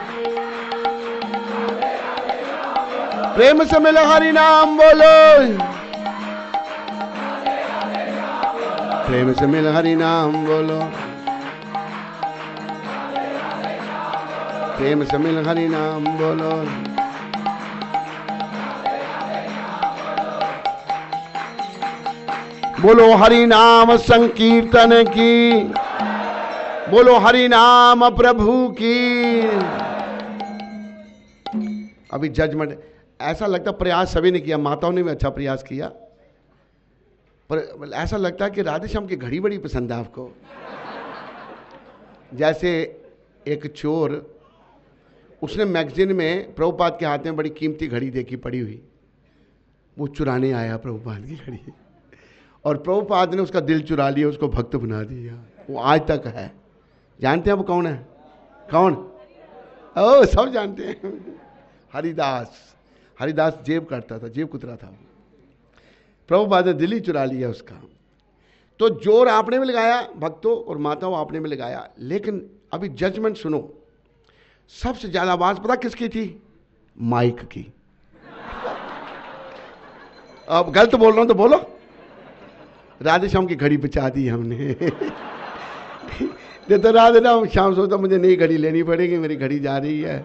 प्रेम से मिल हरि नाम बोलो, प्रेम से मिल हरि नाम बोलो, प्रेम से मिल हरि नाम बोलो। बोलो हरि नाम संकीर्तन की, बोलो हरि नाम प्रभु की। अभी जजमेंट ऐसा लगता प्रयास सभी ने किया, माताओं ने भी अच्छा प्रयास किया, पर ऐसा लगता है कि राधे श्याम की घड़ी बड़ी पसंद है आपको। जैसे एक चोर, उसने मैगजीन में प्रभुपाद के हाथ में बड़ी कीमती घड़ी देखी पड़ी हुई, वो चुराने आया प्रभुपाद की घड़ी, और प्रभुपाद ने उसका दिल चुरा लिया, उसको भक्त बना दिया। वो आज तक है। जानते हैं वो कौन है? कौन? ओ सब जानते हैं, हरिदास। हरिदास जेब काटता था, जेब कुतरा था, प्रभुपाद ने दिल ही चुरा लिया उसका। तो जोर आपने में लगाया भक्तों और माताओं, आपने में लगाया। लेकिन अभी जजमेंट सुनो, सबसे ज्यादा आवाज पता किसकी थी? माइक की। अब गलत बोल रहा हूं तो बोलो। राधे श्याम की घड़ी बचा दी हमने। तो राधे श्याम सोचता मुझे नई घड़ी लेनी पड़ेगी, मेरी घड़ी जा रही है।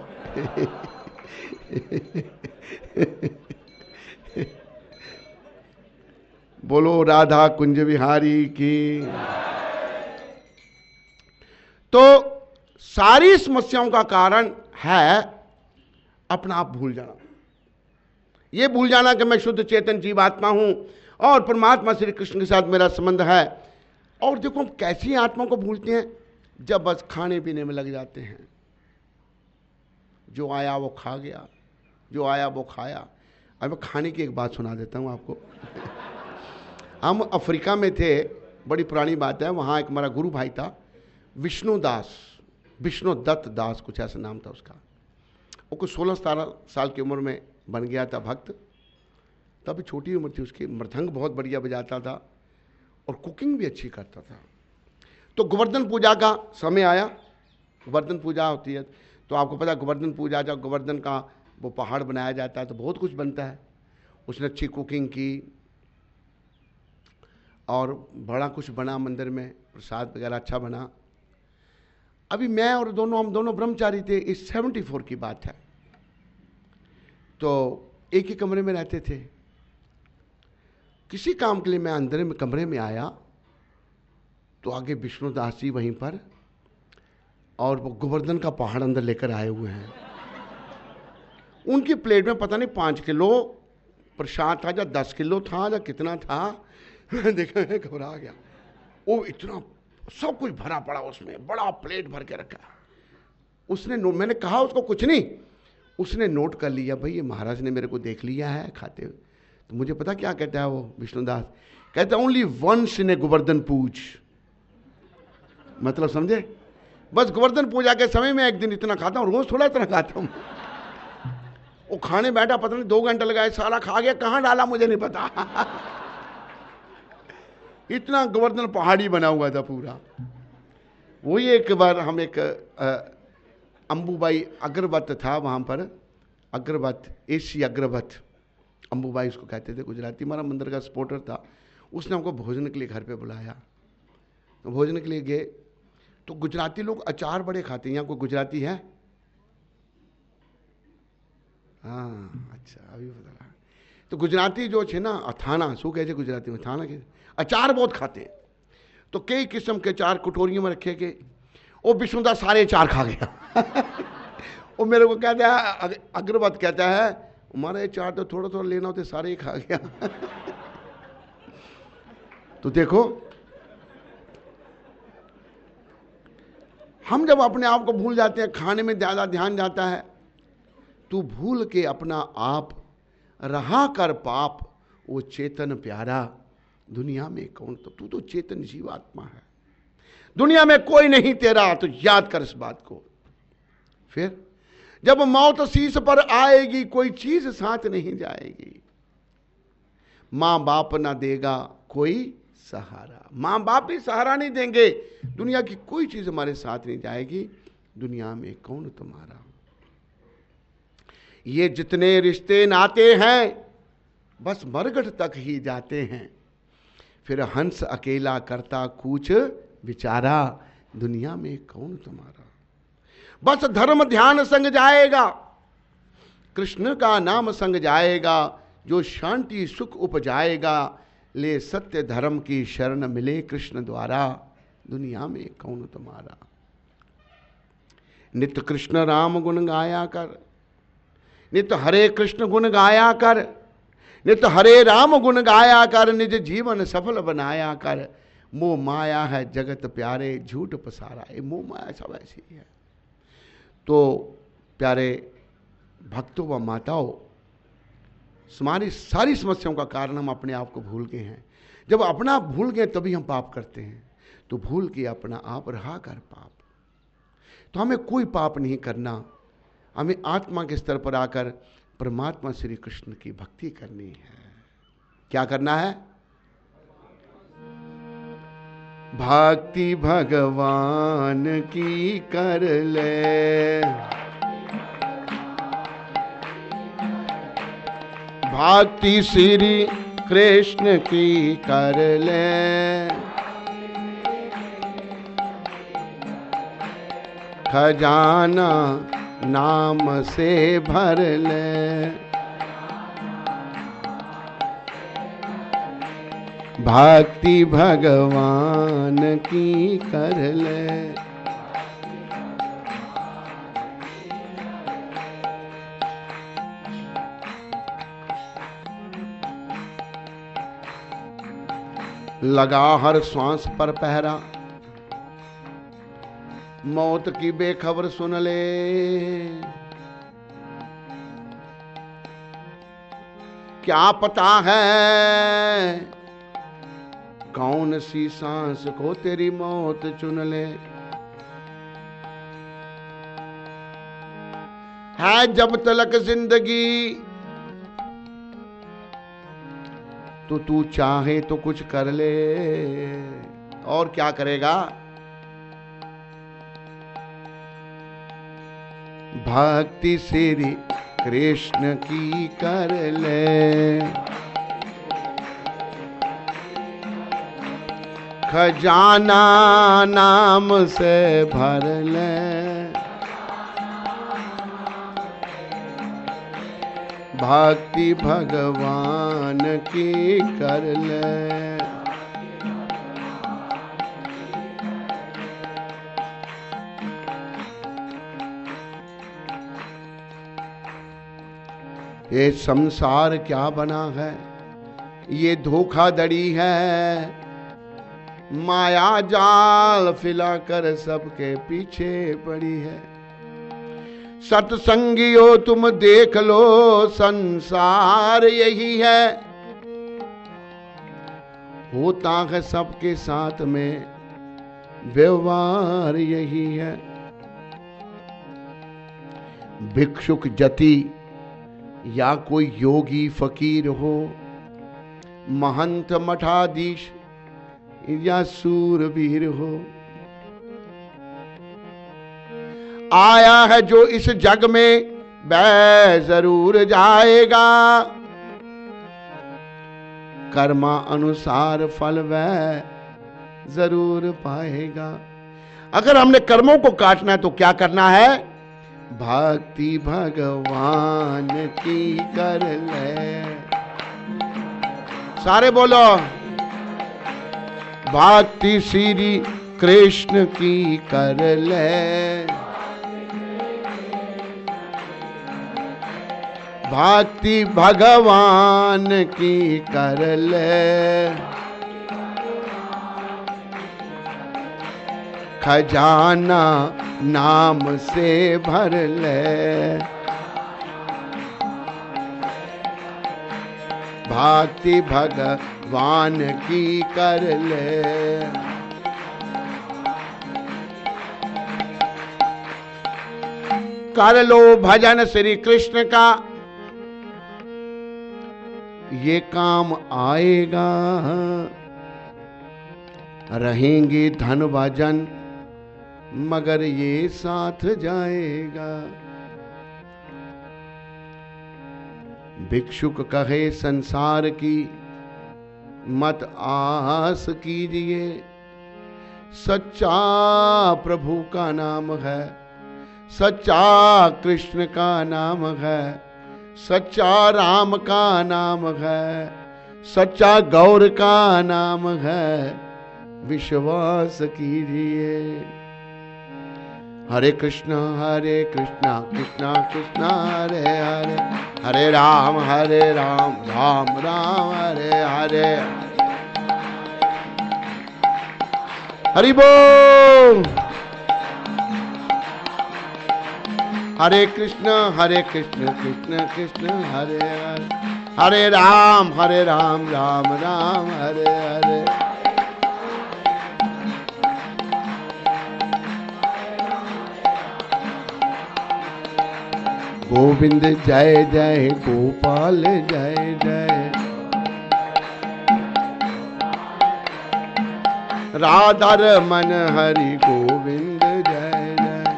बोलो राधा कुंज विहारी की। तो सारी समस्याओं का कारण है अपना आप भूल जाना। यह भूल जाना कि मैं शुद्ध चेतन जीवात्मा हूं और परमात्मा श्री कृष्ण के साथ मेरा संबंध है। और देखो हम कैसी आत्मा को भूलते हैं, जब बस खाने पीने में लग जाते हैं। जो आया वो खा गया, जो आया वो खाया। अब मैं खाने की एक बात सुना देता हूं आपको। हम अफ्रीका में थे, बड़ी पुरानी बात है। वहाँ एक हमारा गुरु भाई था, विष्णुदास, विष्णुदत्त दास कुछ ऐसा नाम था उसका। वो कुछ 16-17 साल की उम्र में बन गया था भक्त। तब छोटी उम्र थी उसकी। मृदंग बहुत बढ़िया बजाता था और कुकिंग भी अच्छी करता था। तो गोवर्धन पूजा का समय आया। गोवर्धन पूजा होती है तो आपको पता है, गोवर्धन पूजा जब गोवर्धन का वो पहाड़ बनाया जाता है तो बहुत कुछ बनता है। उसने अच्छी कुकिंग की और बड़ा कुछ बना मंदिर में, प्रसाद वगैरह अच्छा बना। अभी मैं और हम दोनों ब्रह्मचारी थे। इस 74 की बात है। तो एक ही कमरे में रहते थे। किसी काम के लिए मैं अंदर में कमरे में आया तो आगे विष्णुदास जी वहीं पर, और वो गोवर्धन का पहाड़ अंदर लेकर आए हुए हैं। उनकी प्लेट में पता नहीं 5 किलो प्रसाद था, या 10 किलो था, या कितना था। मैं देखा, घबरा गया। वो इतना सब कुछ भरा पड़ा उसमें, बड़ा प्लेट भर के रखा। उसने मैंने कहा उसको कुछ नहीं, उसने नोट कर लिया, भाई ये महाराज ने मेरे को देख लिया है खाते हुए। तो मुझे पता क्या कहता है वो विष्णुदास, कहता only once in a Govardhan Puja. मतलब समझे, बस गोवर्धन पूजा के समय में एक दिन इतना खाता हूं, रोज थोड़ा इतना खाता हूं। वो खाने बैठा, पता नहीं 2 घंटे लगाए, सारा खा गया, कहां डाला मुझे नहीं पता। इतना गोवर्धन पहाड़ी बना हुआ था पूरा। वही एक बार हम एक अंबुबाई अग्रवत था वहां पर, अग्रवत, एसी अग्रवत, अंबुबाई उसको कहते थे, गुजराती, हमारा मंदिर का सपोर्टर था। उसने हमको भोजन के लिए घर पे बुलाया। तो भोजन के लिए गए तो गुजराती लोग अचार बड़े खाते हैं। यहाँ कोई गुजराती है? हाँ, अच्छा, अभी बता रहा। तो गुजराती जो है ना, अथाना शू कहे गुजराती में, अथाना के अचार बहुत खाते हैं। तो कई किस्म के अचार कटोरियों में रखे गए। वो विष्णुदास सारे अचार खा गया। वो मेरे को कहता है, अग्रवत कहता है, हमारे अचार तो थोड़ा थोड़ा लेना होते, सारे ही खा गया। तो देखो, हम जब अपने आप को भूल जाते हैं, खाने में ज्यादा ध्यान जाता है, तू भूल के अपना आप रहा कर पाप, वो चेतन प्यारा दुनिया में कौन। तो तू तो चेतन जीवात्मा है, दुनिया में कोई नहीं तेरा, तो याद कर इस बात को। फिर जब मौत शीश पर आएगी, कोई चीज साथ नहीं जाएगी। मां बाप ना देगा कोई सहारा, मां बाप भी सहारा नहीं देंगे, दुनिया की कोई चीज हमारे साथ नहीं जाएगी। दुनिया में कौन तुम्हारा। ये जितने रिश्ते नाते हैं बस मरघट तक ही जाते हैं, फिर हंस अकेला करता कूच बिचारा, दुनिया में कौन तुम्हारा। बस धर्म ध्यान संग जाएगा, कृष्ण का नाम संग जाएगा, जो शांति सुख उपजाएगा, ले सत्य धर्म की शरण मिले कृष्ण द्वारा, दुनिया में कौन तुम्हारा। नित्य कृष्ण राम गुण गाया कर, नित्य हरे कृष्ण गुण गाया कर, नित्य हरे राम गुण गाया कर, निज जीवन सफल बनाया कर। मोह माया है जगत प्यारे, झूठ पसारा। ये मोह माया सब ऐसी है। तो प्यारे भक्तों व माताओं, हमारी सारी समस्याओं का कारण हम अपने आप को भूल गए हैं। जब अपना भूल गए तभी हम पाप करते हैं। तो भूल के अपना आप रहा कर पाप। तो हमें कोई पाप नहीं करना, हमें आत्मा के स्तर पर आकर परमात्मा श्री कृष्ण की भक्ति करनी है। क्या करना है? भक्ति भगवान की कर ले, भक्ति श्री कृष्ण की कर ले, खजाना नाम से भर ले, भक्ति भगवान की कर ले। लगा हर श्वास पर पहरा, मौत की बेखबर सुन ले, क्या पता है कौन सी सांस को तेरी मौत चुन ले। है जब तलक जिंदगी तो तू चाहे तो कुछ कर ले। और क्या करेगा? भक्ति श्री कृष्ण की कर ले, खजाना नाम से भर ले, भक्ति भगवान की कर ले। ये संसार क्या बना है, ये धोखाधड़ी है, माया जाल फैलाकर सबके पीछे पड़ी है। सत्संगियों तुम देख लो, संसार यही है, होता है सबके साथ में व्यवहार यही है। भिक्षुक जति या कोई योगी फकीर हो, महंत मठाधीश या सूरवीर हो, आया है जो इस जग में वह जरूर जाएगा, कर्मा अनुसार फल वह जरूर पाएगा। अगर हमने कर्मों को काटना है तो क्या करना है? भक्ति भगवान की कर ले। सारे बोलो, भक्ति श्री कृष्ण की कर ले, भक्ति भगवान की कर ले। खजाना नाम से भर ले, भक्ति भगवान की कर ले। कर लो भजन श्री कृष्ण का, ये काम आएगा। रहेंगे धन भजन मगर ये साथ जाएगा। भिक्षुक कहे संसार की मत आस कीजिए, सच्चा प्रभु का नाम है, सच्चा कृष्ण का नाम है, सच्चा राम का नाम है, सच्चा गौर का नाम है, विश्वास कीजिए। हरे कृष्णा कृष्णा कृष्णा हरे हरे, हरे राम राम राम हरे हरे। हरि बोल। हरे कृष्ण कृष्ण कृष्ण हरे हरे, हरे राम राम राम हरे हरे। गोविंद जय जय, गोपाल जय जय, राधा रमन हरि गोविंद जय जय।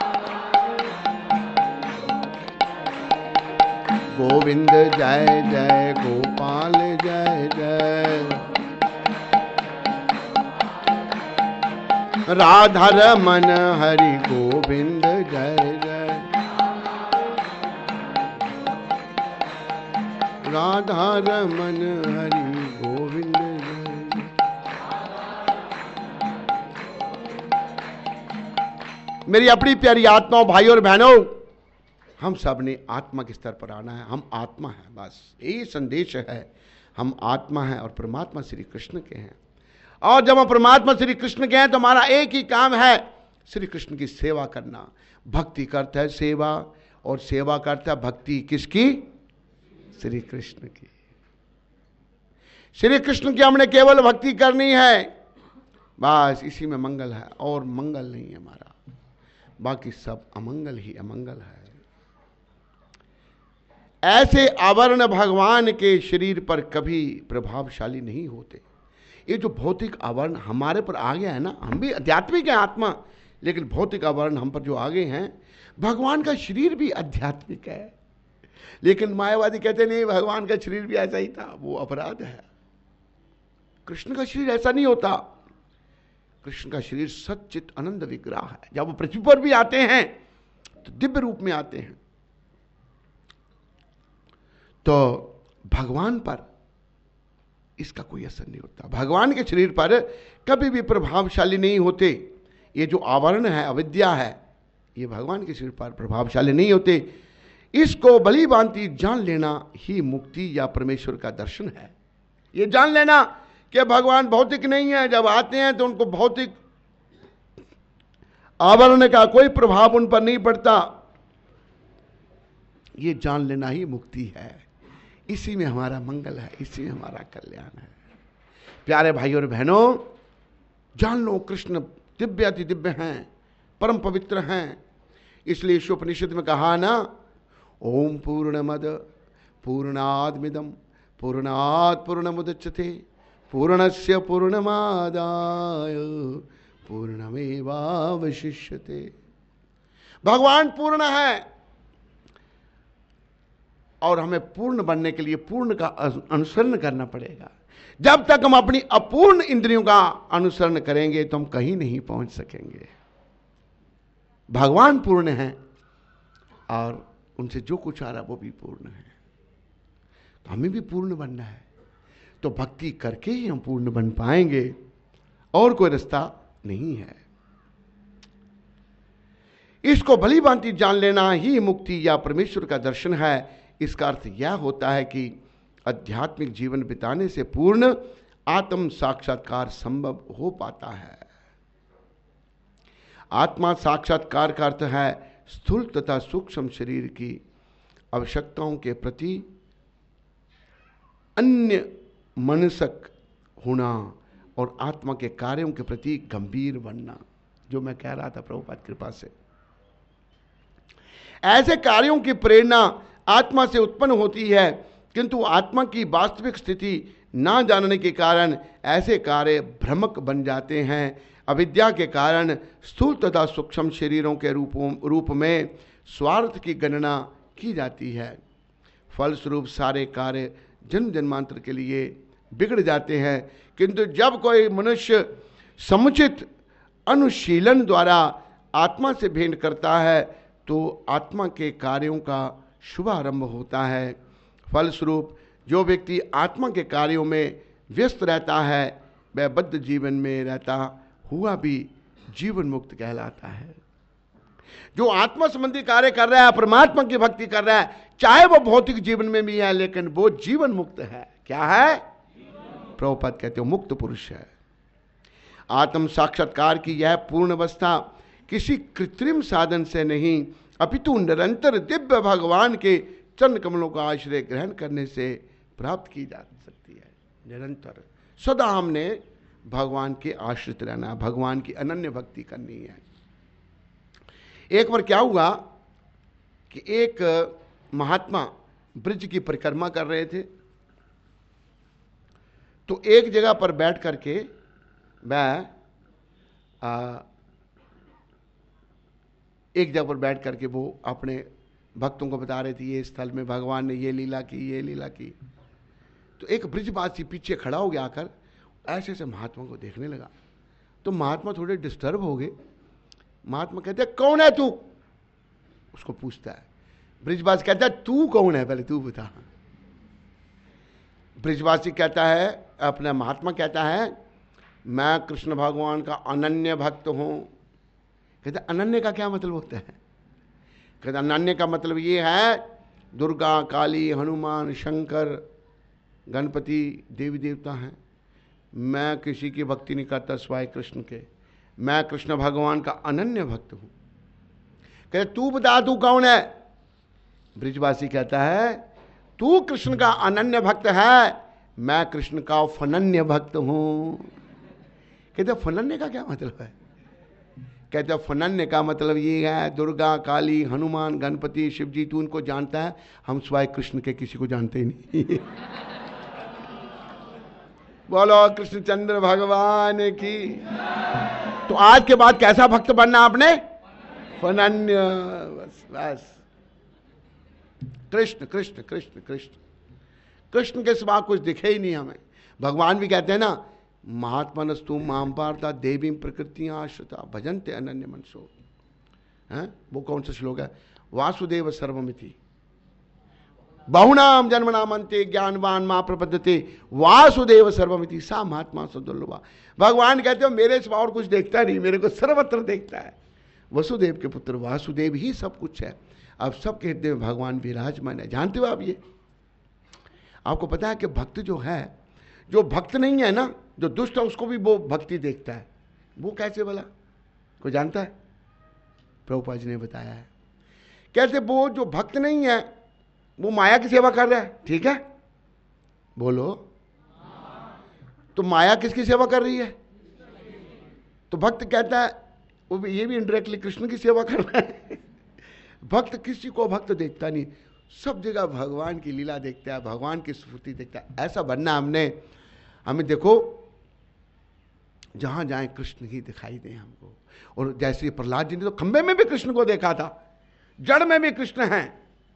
गोविंद जय जय, गोपाल जय जय, राधा रमन हरि गोविंद जय जय, राधा रमन हरि गोविंद जय। मेरी अपनी प्यारी आत्माओं, भाइयों और बहनों, हम सब ने आत्मा के स्तर पर आना है। हम आत्मा हैं, बस यही संदेश है। हम आत्मा हैं और परमात्मा श्री कृष्ण के हैं। और जब हम परमात्मा श्री कृष्ण के हैं तो हमारा एक ही काम है, श्री कृष्ण की सेवा करना। भक्ति करता है सेवा, और सेवा करता है भक्ति किसकी? श्री कृष्ण की। श्री कृष्ण की हमने केवल भक्ति करनी है, बस इसी में मंगल है, और मंगल नहीं है हमारा, बाकी सब अमंगल ही अमंगल है। ऐसे आवरण भगवान के शरीर पर कभी प्रभावशाली नहीं होते। ये जो भौतिक आवरण हमारे पर आ गया है ना, हम भी आध्यात्मिक है आत्मा, लेकिन भौतिक आवरण हम पर जो आ गए हैं, भगवान का शरीर भी आध्यात्मिक है। लेकिन मायावादी कहते नहीं, भगवान का शरीर भी ऐसा ही था, वो अपराध है। कृष्ण का शरीर ऐसा नहीं होता। कृष्ण का शरीर सच्चित आनंद विग्रह है। जब वो पृथ्वी पर भी आते हैं तो दिव्य रूप में आते हैं। तो भगवान पर इसका कोई असर नहीं होता। भगवान के शरीर पर कभी भी प्रभावशाली नहीं होते। ये जो आवरण है, अविद्या है, ये भगवान के शरीर पर प्रभावशाली नहीं होते। इसको भली भांति जान लेना ही मुक्ति या परमेश्वर का दर्शन है। ये जान लेना कि भगवान भौतिक नहीं है। जब आते हैं तो उनको भौतिक आवरण का कोई प्रभाव उन पर नहीं पड़ता। ये जान लेना ही मुक्ति है। इसी में हमारा मंगल है, इसी में हमारा कल्याण है। प्यारे भाइयों और बहनों, जान लो कृष्ण दिव्य अति दिव्य हैं, परम पवित्र हैं। इसलिए उपनिषद में कहा ना, ओम पूर्णमद पूर्णादमिदं पूर्णात् पूर्णमुदच्यते पूर्णस्य पूर्णमादाय पूर्णमेवावशिष्यते। भगवान पूर्ण है और हमें पूर्ण बनने के लिए पूर्ण का अनुसरण करना पड़ेगा। जब तक हम अपनी अपूर्ण इंद्रियों का अनुसरण करेंगे तो हम कहीं नहीं पहुंच सकेंगे। भगवान पूर्ण हैं और उनसे जो कुछ आ रहा वो भी पूर्ण है। तो हमें भी पूर्ण बनना है। तो भक्ति करके ही हम पूर्ण बन पाएंगे, और कोई रास्ता नहीं है। इसको भली भांति जान लेना ही मुक्ति या परमेश्वर का दर्शन है। इसका अर्थ यह होता है कि आध्यात्मिक जीवन बिताने से पूर्ण आत्म साक्षात्कार संभव हो पाता है। आत्मा साक्षात्कार का अर्थ है स्थूल तथा सूक्ष्म शरीर की आवश्यकताओं के प्रति अन्य मनसक होना और आत्मा के कार्यों के प्रति गंभीर बनना, जो मैं कह रहा था प्रभुपाद कृपा से। ऐसे कार्यों की प्रेरणा आत्मा से उत्पन्न होती है, किंतु आत्मा की वास्तविक स्थिति ना जानने के कारण ऐसे कार्य भ्रमक बन जाते हैं। अविद्या के कारण स्थूल तथा सूक्ष्म शरीरों के रूप में स्वार्थ की गणना की जाती है। फलस्वरूप सारे कार्य जन्म जन्मांतर के लिए बिगड़ जाते हैं। किंतु जब कोई मनुष्य समुचित अनुशीलन द्वारा आत्मा से भेंट करता है तो आत्मा के कार्यों का शुभारंभ होता है। फलस्वरूप जो व्यक्ति आत्मा के कार्यों में व्यस्त रहता है वह बद्ध जीवन में रहता हुआ भी जीवन मुक्त कहलाता है। जो आत्मा संबंधी कार्य कर रहा है, परमात्मा की भक्ति कर रहा है, चाहे वो भौतिक जीवन में भी है, लेकिन वो जीवन मुक्त है। क्या है? प्रभुपाद कहते हो मुक्त पुरुष है। आत्म साक्षात्कार की यह पूर्ण अवस्था किसी कृत्रिम साधन से नहीं अपितु निरंतर दिव्य भगवान के चरण कमलों का आश्रय ग्रहण करने से प्राप्त की जा सकती है। निरंतर सदा हमने भगवान के आश्रित रहना, भगवान की अनन्य भक्ति करनी है। एक बार क्या हुआ कि एक महात्मा ब्रिज की परिक्रमा कर रहे थे, तो एक जगह पर बैठ करके वह एक जगह पर बैठ करके वो अपने भक्तों को बता रहे थे ये स्थल में भगवान ने ये लीला की, ये लीला की। तो एक ब्रिजवासी पीछे खड़ा हो गया, आकर ऐसे ऐसे महात्मा को देखने लगा। तो महात्मा थोड़े डिस्टर्ब हो गए। महात्मा कहते हैं कौन है तू? उसको पूछता है। ब्रिजवासी कहता है तू कौन है, पहले तू बता। ब्रिजवासी कहता है, अपना महात्मा कहता है मैं कृष्ण भगवान का अनन्य भक्त हूं। कहते अनन्य का क्या मतलब होता है? कहते अनन्य का मतलब ये है दुर्गा, काली, हनुमान, शंकर, गणपति देवी देवता हैं। मैं किसी की भक्ति नहीं करता सिवाय कृष्ण के। मैं कृष्ण भगवान का अनन्य भक्त हूं। कहते तू बता तू कौन है? ब्रिजवासी कहता है तू कृष्ण का अनन्य भक्त है, मैं कृष्ण का फनन्य भक्त हूं। कहते फनन्य का क्या मतलब है? कहते फनन्य का मतलब ये है दुर्गा, काली, हनुमान, गणपति, शिव जी तू उनको जानता है, हम सिवाय कृष्ण के किसी को जानते ही नहीं। बोलो कृष्णचंद्र भगवान की। तो आज के बाद कैसा भक्त बनना आपने? फनन्य। बस बस कृष्ण कृष्ण कृष्ण कृष्ण कृष्ण के सिवा कुछ दिखे ही नहीं हमें। भगवान भी कहते हैं ना महात्मनस्तु माम पार्था देवी प्रकृति आश्रिता भजन्ते अनन्य मनसो। हैं वो कौन सा श्लोक है? वासुदेव सर्वमिति बहुनाम जन्मनाम अंते ज्ञानवान मां प्रपद्यते वासुदेव सर्वमिति सा महात्मा सुदुर्लभा। भगवान कहते हो मेरे सिवा और कुछ देखता नहीं, मेरे को सर्वत्र देखता है। वसुदेव के पुत्र वासुदेव ही सब कुछ है। अब सबके हृदय में भगवान विराजमान है। जानते हो आप ये? आपको पता है कि भक्त जो है, जो भक्त नहीं है ना, जो दुष्ट है उसको भी वो भक्ति देखता है। वो कैसे बोला? कोई जानता है? प्रभुपाद जी ने बताया है। कैसे? वो जो भक्त नहीं है वो माया की सेवा कर रहा है, ठीक है? बोलो। तो माया किसकी सेवा कर रही है? तो भक्त कहता है वो भी, ये भी इनडायरेक्टली कृष्ण की सेवा कर रहा है। भक्त किसी को भक्त देखता नहीं, सब जगह भगवान की लीला देखता है, भगवान की स्फूर्ति देखता है। ऐसा बनना हमें देखो जहां जाए कृष्ण ही दिखाई दे हमको। और जैसे प्रहलाद जी ने तो खंबे में भी कृष्ण को देखा था, जड़ में भी कृष्ण हैं,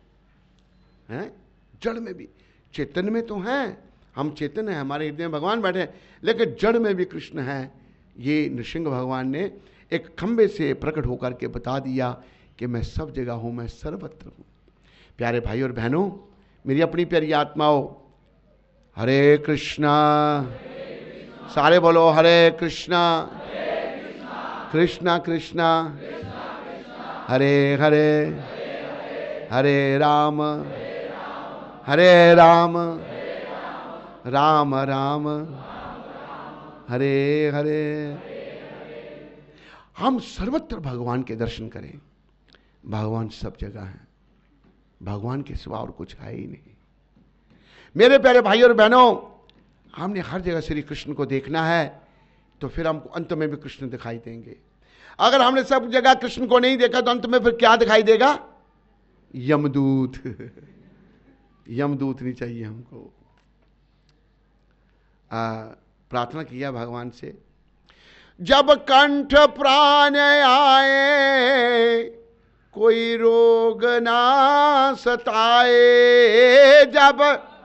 जड़ में भी। चेतन में तो हैं, हम चेतन हैं, हमारे हृदय में भगवान बैठे हैं, लेकिन जड़ में भी कृष्ण हैं। ये नृसिंह भगवान ने एक खंबे से प्रकट होकर के बता दिया कि मैं सब जगह हूं, मैं सर्वत्र हूं। प्यारे भाई और बहनों, मेरी अपनी प्यारी आत्माओं, हरे कृष्णा। सारे बोलो हरे कृष्णा कृष्णा कृष्णा हरे हरे, हरे राम राम राम हरे हरे। हम सर्वत्र भगवान के दर्शन करें। भगवान सब जगह है, भगवान के सिवा और कुछ है ही नहीं। मेरे प्यारे भाई और बहनों, हमने हर जगह श्री कृष्ण को देखना है तो फिर हमको अंत में भी कृष्ण दिखाई देंगे। अगर हमने सब जगह कृष्ण को नहीं देखा तो अंत में फिर क्या दिखाई देगा? यमदूत। यमदूत नहीं चाहिए हमको। प्रार्थना किया भगवान से, जब कंठ प्राण आए कोई रोग ना सताए, जब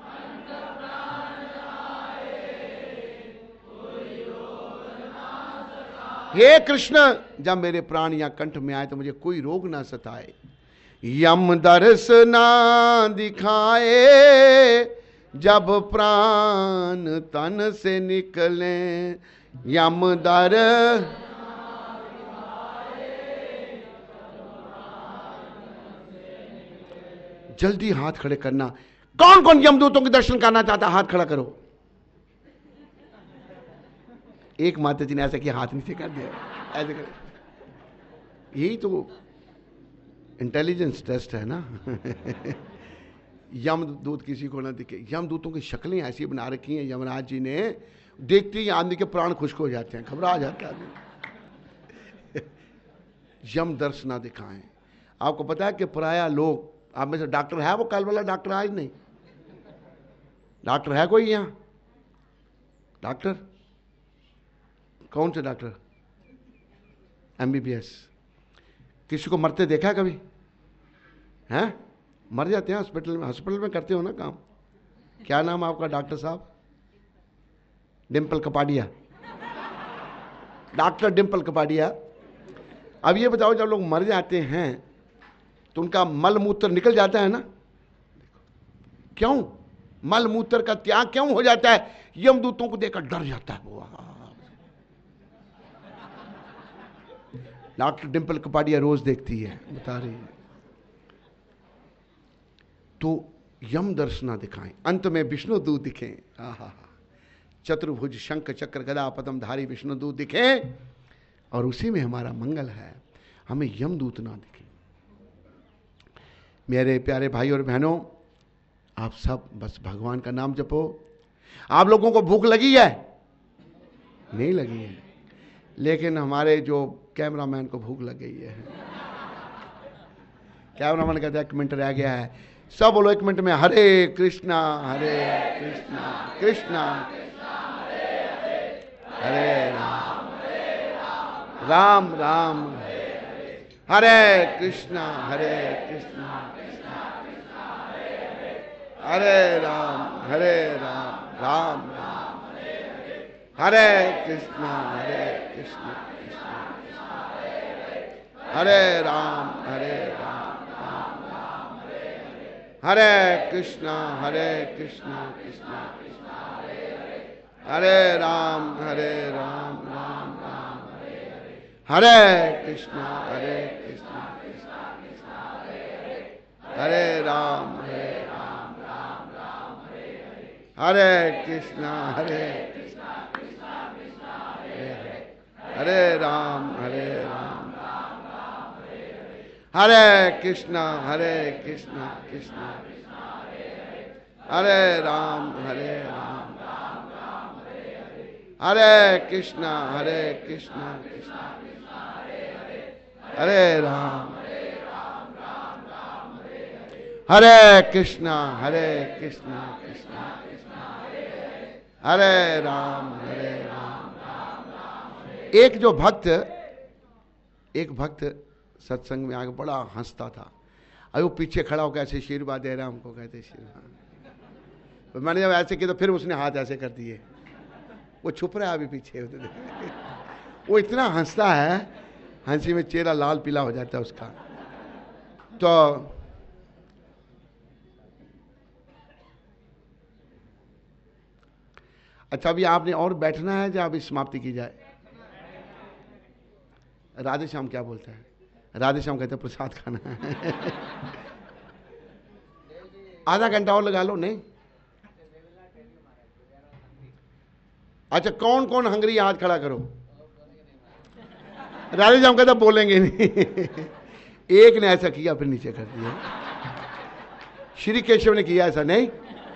हे कृष्ण जब मेरे प्राण या कंठ में आए तो मुझे कोई रोग ना सताए, यम दर्श ना दिखाए, जब प्राण तन से निकले, यम दर जल्दी हाथ खड़े करना। कौन कौन यमदूतों के दर्शन करना चाहता? हाथ खड़ा करो। एक माता जी ने ऐसा किया, हाथ नीचे कर दिया, ऐसे कर। यही तो इंटेलिजेंस टेस्ट है ना। यमदूत किसी को ना दिखे। यमदूतों की शक्लें ऐसी बना रखी हैं यमराज जी ने, देखते ही आदमी के प्राण खुश्क हो जाते हैं, घबरा जाता है आदमी। यम दर्श ना दिखाएं। आपको पता है कि पराया लोग, आप में से डॉक्टर है, वो कल वाला डॉक्टर आज नहीं, डॉक्टर है कोई यहां? डॉक्टर कौन से डॉक्टर? MBBS। किसी को मरते देखा है कभी? हैं? मर जाते हैं हॉस्पिटल में। हॉस्पिटल में करते हो ना काम। क्या नाम आपका डॉक्टर साहब? डिम्पल कपाडिया। डॉक्टर डिम्पल कपाडिया। अब ये बताओ, जब लोग मर जाते हैं तो उनका मल मूत्र निकल जाता है ना? क्यों? मल मूत्र का त्याग क्यों हो जाता है? यमदूतों को देखकर डर जाता है वो। डॉक्टर डिम्पल कपाडिया रोज देखती है, बता रही है। तो यम दर्शना दिखाएं, अंत में विष्णु दूत दिखें। चतुर्भुज शंख चक्र गदा पद्म धारी विष्णु दूत दिखें, और उसी में हमारा मंगल है। हमें यमदूत ना दिखे। मेरे प्यारे भाई और बहनों, आप सब बस भगवान का नाम जपो। आप लोगों को भूख लगी है? नहीं लगी है, लेकिन हमारे जो कैमरामैन को भूख लग गई है। कैमरामैन कहता है 1 मिनट रह गया है। सब बोलो 1 मिनट में, हरे कृष्णा कृष्णा हरे राम राम राम हरे कृष्णा हरे राम राम राम हरे कृष्णा हरे राम हरे कृष्णा कृष्णा हरे राम राम राम हरे कृष्णा हरे राम हरे कृष्णा हरे राम हरे कृष्णा कृष्णा हरे राम हरे कृष्णा कृष्णा हरे राम हरे कृष्णा कृष्णा हरे राम एक भक्त सत्संग में आगे बड़ा हंसता था। अरे वो पीछे खड़ा होकर ऐसे आशीर्वाद दे रहा, हमको कहते आशीर्वाद। तो मैंने जब ऐसे किया तो फिर उसने हाथ ऐसे कर दिए। वो छुप रहा है अभी पीछे। वो इतना हंसता है, हंसी में चेहरा लाल पीला हो जाता है उसका। तो अच्छा, अभी आपने और बैठना है या अभी समाप्ति की जाए? राधे श्याम क्या बोलता है? राधे श्याम कहते हैं प्रसाद खाना है। आधा घंटा और लगा लो। नहीं, अच्छा, कौन कौन हंगरी हाथ खड़ा करो। राधे श्याम कहता बोलेंगे नहीं। एक ने ऐसा किया फिर नीचे कर दिया। श्री केशव ने किया ऐसा नहीं।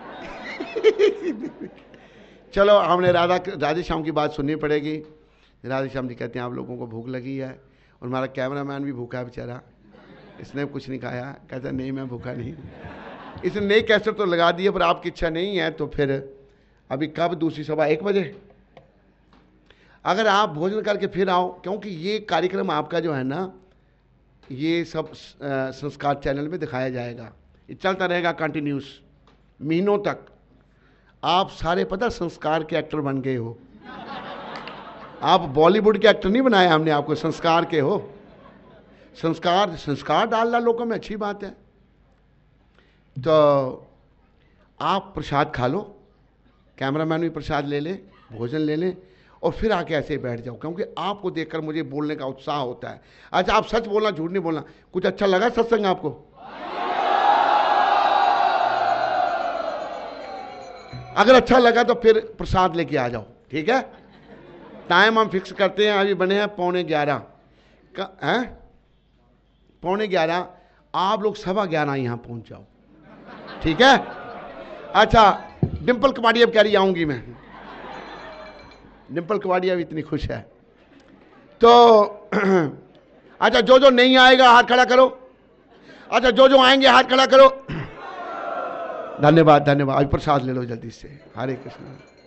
चलो हमने राधे श्याम की बात सुननी पड़ेगी। राधे श्याम जी कहते हैं आप लोगों को भूख लगी है, और हमारा कैमरामैन भी भूखा है बेचारा, इसने कुछ नहीं खाया। कहता नहीं मैं भूखा नहीं। इसने नई कैसेट तो लगा दी है, पर आपकी इच्छा नहीं है तो फिर अभी कब दूसरी सभा 1 बजे, अगर आप भोजन करके फिर आओ, क्योंकि ये कार्यक्रम आपका जो है ना, ये सब संस्कार चैनल में दिखाया जाएगा, ये चलता रहेगा कंटिन्यूस महीनों तक। आप सारे पता संस्कार के एक्टर बन गए हो। आप बॉलीवुड के एक्टर नहीं बनाए हमने आपको, संस्कार के हो। संस्कार डालना लोगों में अच्छी बात है। तो आप प्रसाद खा लो, कैमरामैन भी प्रसाद ले ले, भोजन ले ले, और फिर आके ऐसे ही बैठ जाओ, क्योंकि आपको देखकर मुझे बोलने का उत्साह होता है। अच्छा आप सच बोलना, झूठ नहीं बोलना। कुछ अच्छा लगा सत्संग आपको? अगर अच्छा लगा तो फिर प्रसाद लेके आ जाओ, ठीक है? टाइम हम फिक्स करते हैं, अभी बने हैं 11:15 हैं, 11:15। आप लोग 11:15 यहां पहुंच जाओ, ठीक है? अच्छा डिम्पल कपाड़िया कह रही आऊंगी मैं। डिम्पल कपाड़िया भी इतनी खुश है तो अच्छा जो नहीं आएगा हाथ खड़ा करो। अच्छा जो आएंगे हाथ खड़ा करो। धन्यवाद धन्यवाद। अभी प्रसाद ले लो जल्दी से। हरे कृष्ण।